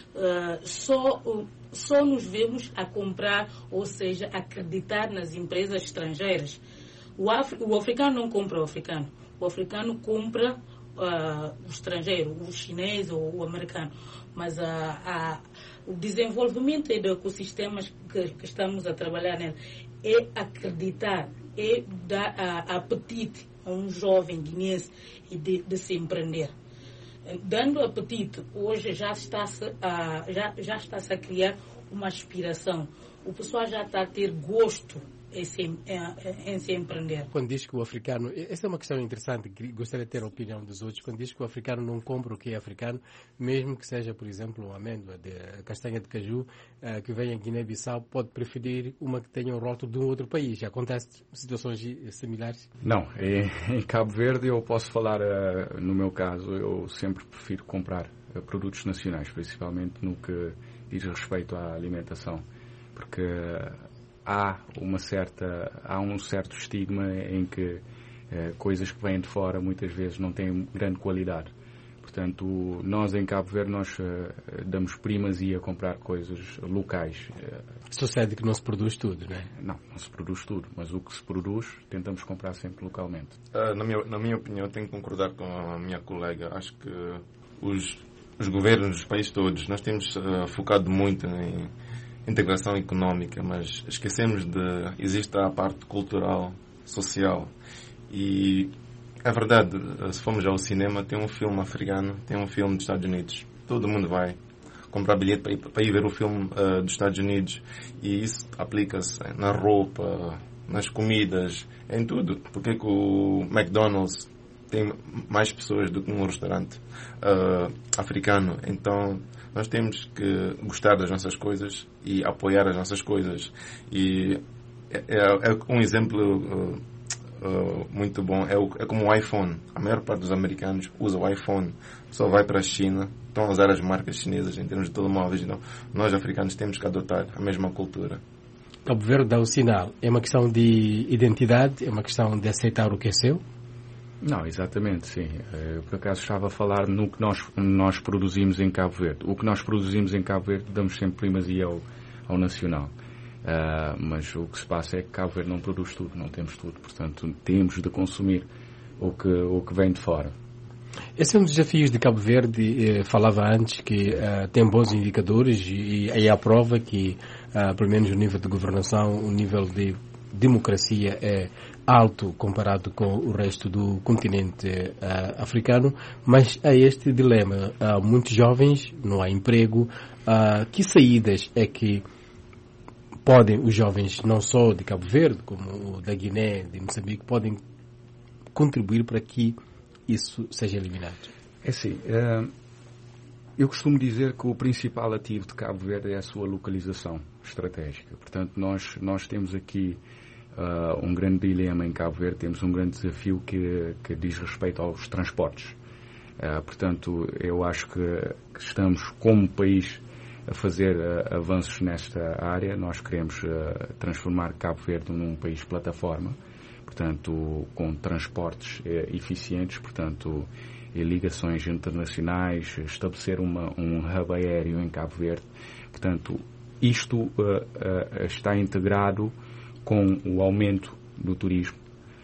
Só nos vemos a comprar, ou seja, acreditar nas empresas estrangeiras. O africano não compra o africano. O africano compra o estrangeiro, o chinês ou o americano. Mas o desenvolvimento de ecossistemas que estamos a trabalhar nele é acreditar, é dar apetite a um jovem guineense de se empreender. Dando apetite, hoje já está-se a criar uma aspiração. O pessoal já está a ter gosto em se empreender. Quando diz que o africano... Essa é uma questão interessante, que gostaria de ter a opinião dos outros. Quando diz que o africano não compra o que é africano, mesmo que seja, por exemplo, uma amêndoa, a castanha de caju, que vem em Guiné-Bissau, pode preferir uma que tenha um rótulo de um outro país. Já acontece situações similares? Não. Em Cabo Verde, eu posso falar, no meu caso, eu sempre prefiro comprar produtos nacionais, principalmente no que diz respeito à alimentação. Porque há um certo estigma em que coisas que vêm de fora muitas vezes não têm grande qualidade. Portanto, nós em Cabo Verde damos primazia a comprar coisas locais. Sucede que não se produz tudo, não é? Não se produz tudo, mas o que se produz tentamos comprar sempre localmente. Na minha opinião, tenho que concordar com a minha colega. Acho que os governos dos países todos, nós temos focado muito em integração económica, mas esquecemos existe a parte cultural, social. E é verdade, se formos ao cinema, tem um filme africano, tem um filme dos Estados Unidos. Todo mundo vai comprar bilhete para ir ver o filme dos Estados Unidos. E isso aplica-se na roupa, nas comidas, em tudo. Porque que o McDonald's tem mais pessoas do que um restaurante africano? Então, nós temos que gostar das nossas coisas e apoiar as nossas coisas. E é um exemplo muito bom. É como o iPhone. A maior parte dos americanos usa o iPhone. Só vai para a China, estão a usar as marcas chinesas em termos de telemóveis. Então, nós, africanos, temos que adotar a mesma cultura. Cabo Verde dá o sinal. É uma questão de identidade? É uma questão de aceitar o que é seu? Não, exatamente, sim. Eu, por acaso, estava a falar no que nós produzimos em Cabo Verde. O que nós produzimos em Cabo Verde damos sempre primazia ao nacional. Mas o que se passa é que Cabo Verde não produz tudo, não temos tudo. Portanto, temos de consumir o que vem de fora. Esse é um dos desafios de Cabo Verde. Falava antes que tem bons indicadores e aí há prova que, pelo menos o nível de governação, o nível de democracia é alto comparado com o resto do continente africano, mas há este dilema. Muitos jovens, não há emprego. Que saídas é que podem os jovens, não só de Cabo Verde, como da Guiné, de Moçambique, podem contribuir para que isso seja eliminado? É assim, eu costumo dizer que o principal ativo de Cabo Verde é a sua localização estratégica. Portanto, nós temos aqui um grande dilema em Cabo Verde, temos um grande desafio que diz respeito aos transportes. Portanto, eu acho que estamos, como país, a fazer avanços nesta área. Nós queremos transformar Cabo Verde num país plataforma, portanto, com transportes eficientes, portanto, e ligações internacionais, estabelecer um hub aéreo em Cabo Verde. Portanto, isto está integrado com o aumento do turismo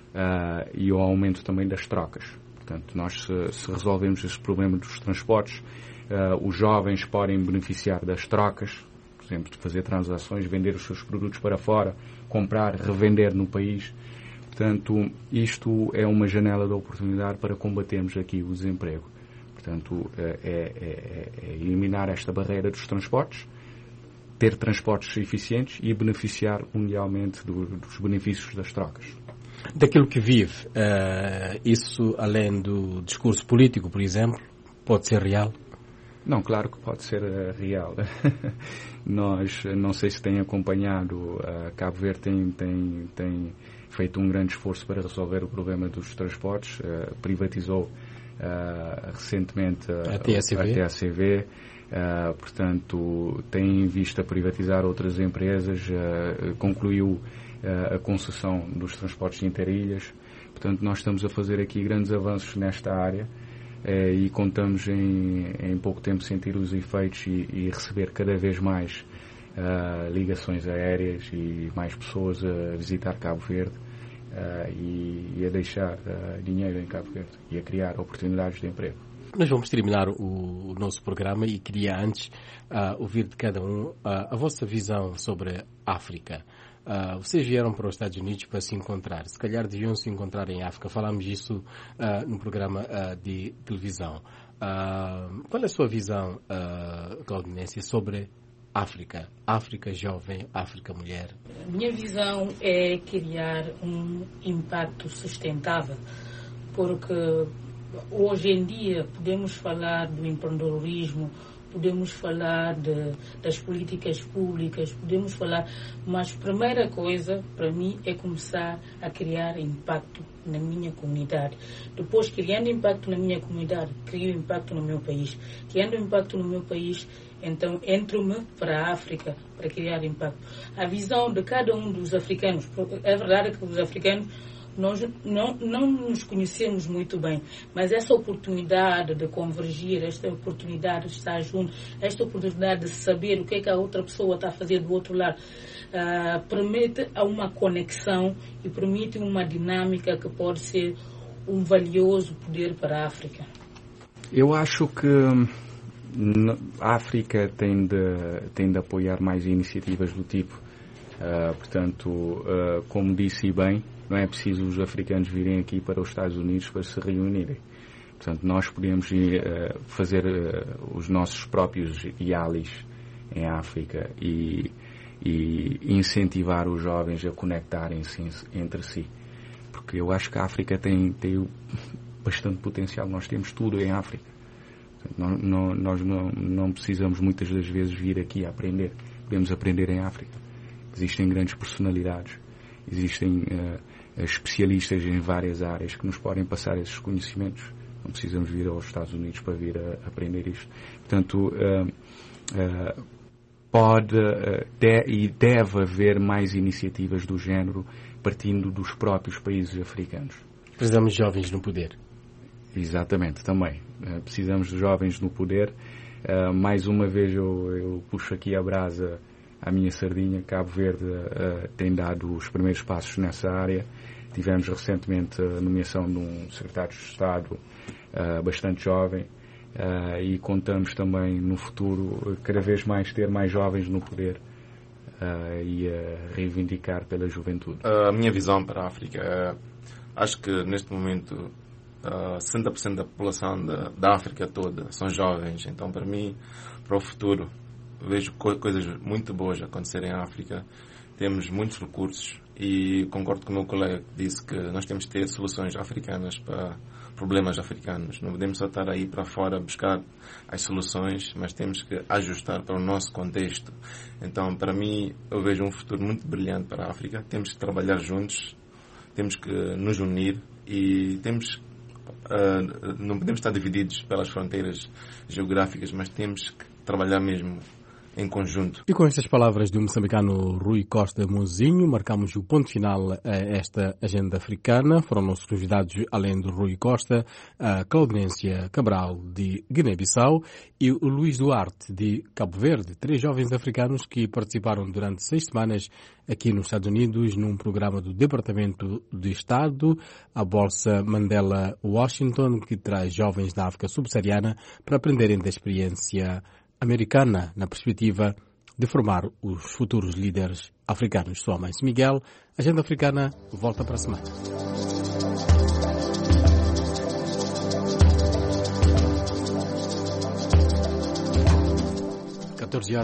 e o aumento também das trocas. Portanto, nós se resolvemos esse problema dos transportes, os jovens podem beneficiar das trocas, por exemplo, de fazer transações, vender os seus produtos para fora, comprar, revender no país. Portanto, isto é uma janela de oportunidade para combatermos aqui o desemprego. Portanto, é eliminar esta barreira dos transportes, ter transportes eficientes e beneficiar mundialmente dos benefícios das trocas. Daquilo que vive, isso além do discurso político, por exemplo, pode ser real? Não, claro que pode ser real. Nós, não sei se têm acompanhado, Cabo Verde tem feito um grande esforço para resolver o problema dos transportes, privatizou recentemente a TACV, portanto tem em vista privatizar outras empresas, concluiu a concessão dos transportes interilhas. Portanto, nós estamos a fazer aqui grandes avanços nesta área e contamos em pouco tempo sentir os efeitos e receber cada vez mais ligações aéreas e mais pessoas a visitar Cabo Verde e a deixar dinheiro em Cabo Verde e a criar oportunidades de emprego. Nós vamos terminar o nosso programa e queria antes ouvir de cada um a vossa visão sobre a África. Vocês vieram para os Estados Unidos para se encontrar. Se calhar deviam se encontrar em África. Falámos disso no programa de televisão. Qual é a sua visão, Claudinense, sobre África? África jovem, África mulher? A minha visão é criar um impacto sustentável, porque hoje em dia podemos falar do empreendedorismo, podemos falar das políticas públicas, podemos falar, mas a primeira coisa para mim é começar a criar impacto na minha comunidade. Depois, criando impacto na minha comunidade, crio impacto no meu país. Criando impacto no meu país, então entro-me para a África para criar impacto. A visão de cada um dos africanos, é verdade que os africanos nós não nos conhecemos muito bem, mas essa oportunidade de convergir, esta oportunidade de estar junto, esta oportunidade de saber o que é que a outra pessoa está a fazer do outro lado, permite uma conexão e permite uma dinâmica que pode ser um valioso poder para a África. Eu acho que a África tem de apoiar mais iniciativas do tipo. Portanto, como disse bem, não é preciso os africanos virem aqui para os Estados Unidos para se reunirem. Portanto, nós podemos fazer os nossos próprios IALIs em África e incentivar os jovens a conectarem-se entre si. Porque eu acho que a África tem bastante potencial. Nós temos tudo em África. Portanto, nós não precisamos muitas das vezes vir aqui a aprender. Podemos aprender em África. Existem grandes personalidades, existem especialistas em várias áreas que nos podem passar esses conhecimentos. Não precisamos vir aos Estados Unidos para vir a aprender isto. Portanto, e deve haver mais iniciativas do género partindo dos próprios países africanos. Precisamos de jovens no poder. Exatamente, também. Precisamos de jovens no poder. Mais uma vez eu puxo aqui a brasa à minha sardinha. Cabo Verde tem dado os primeiros passos nessa área. Tivemos recentemente a nomeação de um secretário de Estado bastante jovem. E contamos também no futuro cada vez mais ter mais jovens no poder e reivindicar pela juventude. A minha visão para a África acho que neste momento 60% da população da África toda são jovens, então para mim, para o futuro, vejo coisas muito boas acontecerem em África. Temos muitos recursos e concordo com o meu colega que disse que nós temos que ter soluções africanas para problemas africanos. Não podemos só estar aí para fora buscar as soluções, mas temos que ajustar para o nosso contexto. Então, para mim, eu vejo um futuro muito brilhante para a África. Temos que trabalhar juntos, temos que nos unir e não podemos estar divididos pelas fronteiras geográficas, mas temos que trabalhar mesmo em conjunto. E com estas palavras do moçambicano Rui Costa Mozinho, marcamos o ponto final a esta agenda africana. Foram nossos convidados, além do Rui Costa, a Claudência Cabral, de Guiné-Bissau, e o Luís Duarte, de Cabo Verde, 3 jovens africanos que participaram durante 6 semanas aqui nos Estados Unidos num programa do Departamento de Estado, a Bolsa Mandela Washington, que traz jovens da África subsaariana para aprenderem da experiência americana na perspectiva de formar os futuros líderes africanos. Sou Amâncio Miguel. A Agenda Africana volta para a semana. Às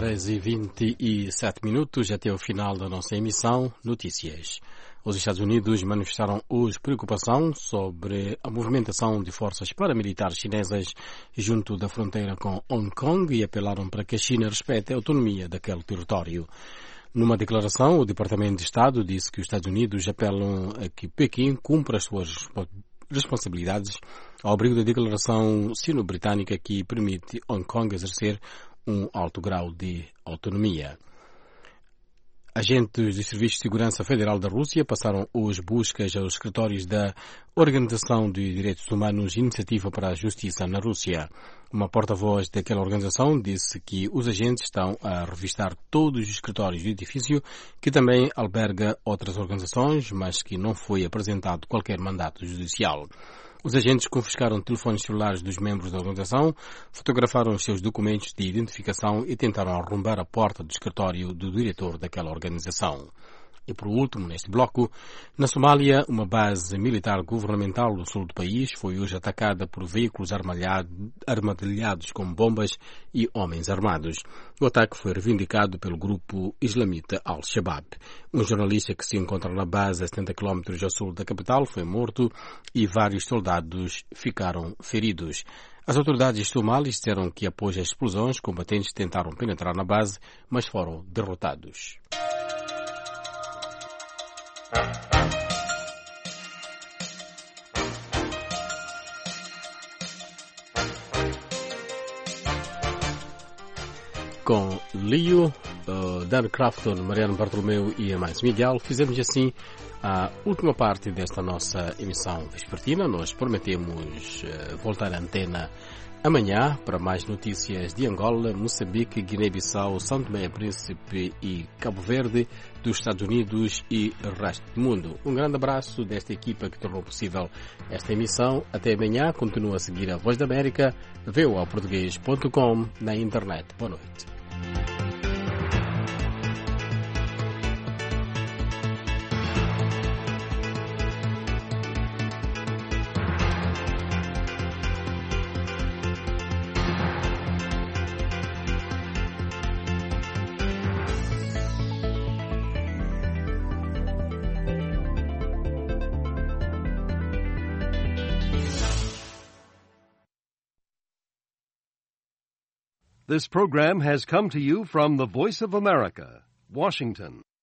14h27, até o final da nossa emissão, notícias. Os Estados Unidos manifestaram hoje preocupação sobre a movimentação de forças paramilitares chinesas junto da fronteira com Hong Kong e apelaram para que a China respeite a autonomia daquele território. Numa declaração, o Departamento de Estado disse que os Estados Unidos apelam a que Pequim cumpra as suas responsabilidades ao abrigo da declaração sino-britânica que permite Hong Kong exercer um alto grau de autonomia. Agentes do Serviço de Segurança Federal da Rússia passaram hoje buscas aos escritórios da Organização de Direitos Humanos Iniciativa para a Justiça na Rússia. Uma porta-voz daquela organização disse que os agentes estão a revistar todos os escritórios do edifício, que também alberga outras organizações, mas que não foi apresentado qualquer mandato judicial. Os agentes confiscaram telefones celulares dos membros da organização, fotografaram os seus documentos de identificação e tentaram arrombar a porta do escritório do diretor daquela organização. E por último, neste bloco, na Somália, uma base militar governamental do sul do país foi hoje atacada por veículos armadilhados com bombas e homens armados. O ataque foi reivindicado pelo grupo islamita Al-Shabaab. Um jornalista que se encontra na base a 70 km ao sul da capital foi morto e vários soldados ficaram feridos. As autoridades somalis disseram que após as explosões, combatentes tentaram penetrar na base, mas foram derrotados. Com Leo, Dan Crafton, Mariano Bartolomeu e Amâncio Miguel, fizemos assim a última parte desta nossa emissão vespertina. Nós prometemos voltar à antena amanhã para mais notícias de Angola, Moçambique, Guiné-Bissau, São Tomé e Príncipe e Cabo Verde, dos Estados Unidos e o resto do mundo. Um grande abraço desta equipa que tornou possível esta emissão. Até amanhã. Continua a seguir a Voz da América, voaportugues.com na internet. Boa noite. This program has come to you from the Voice of America, Washington.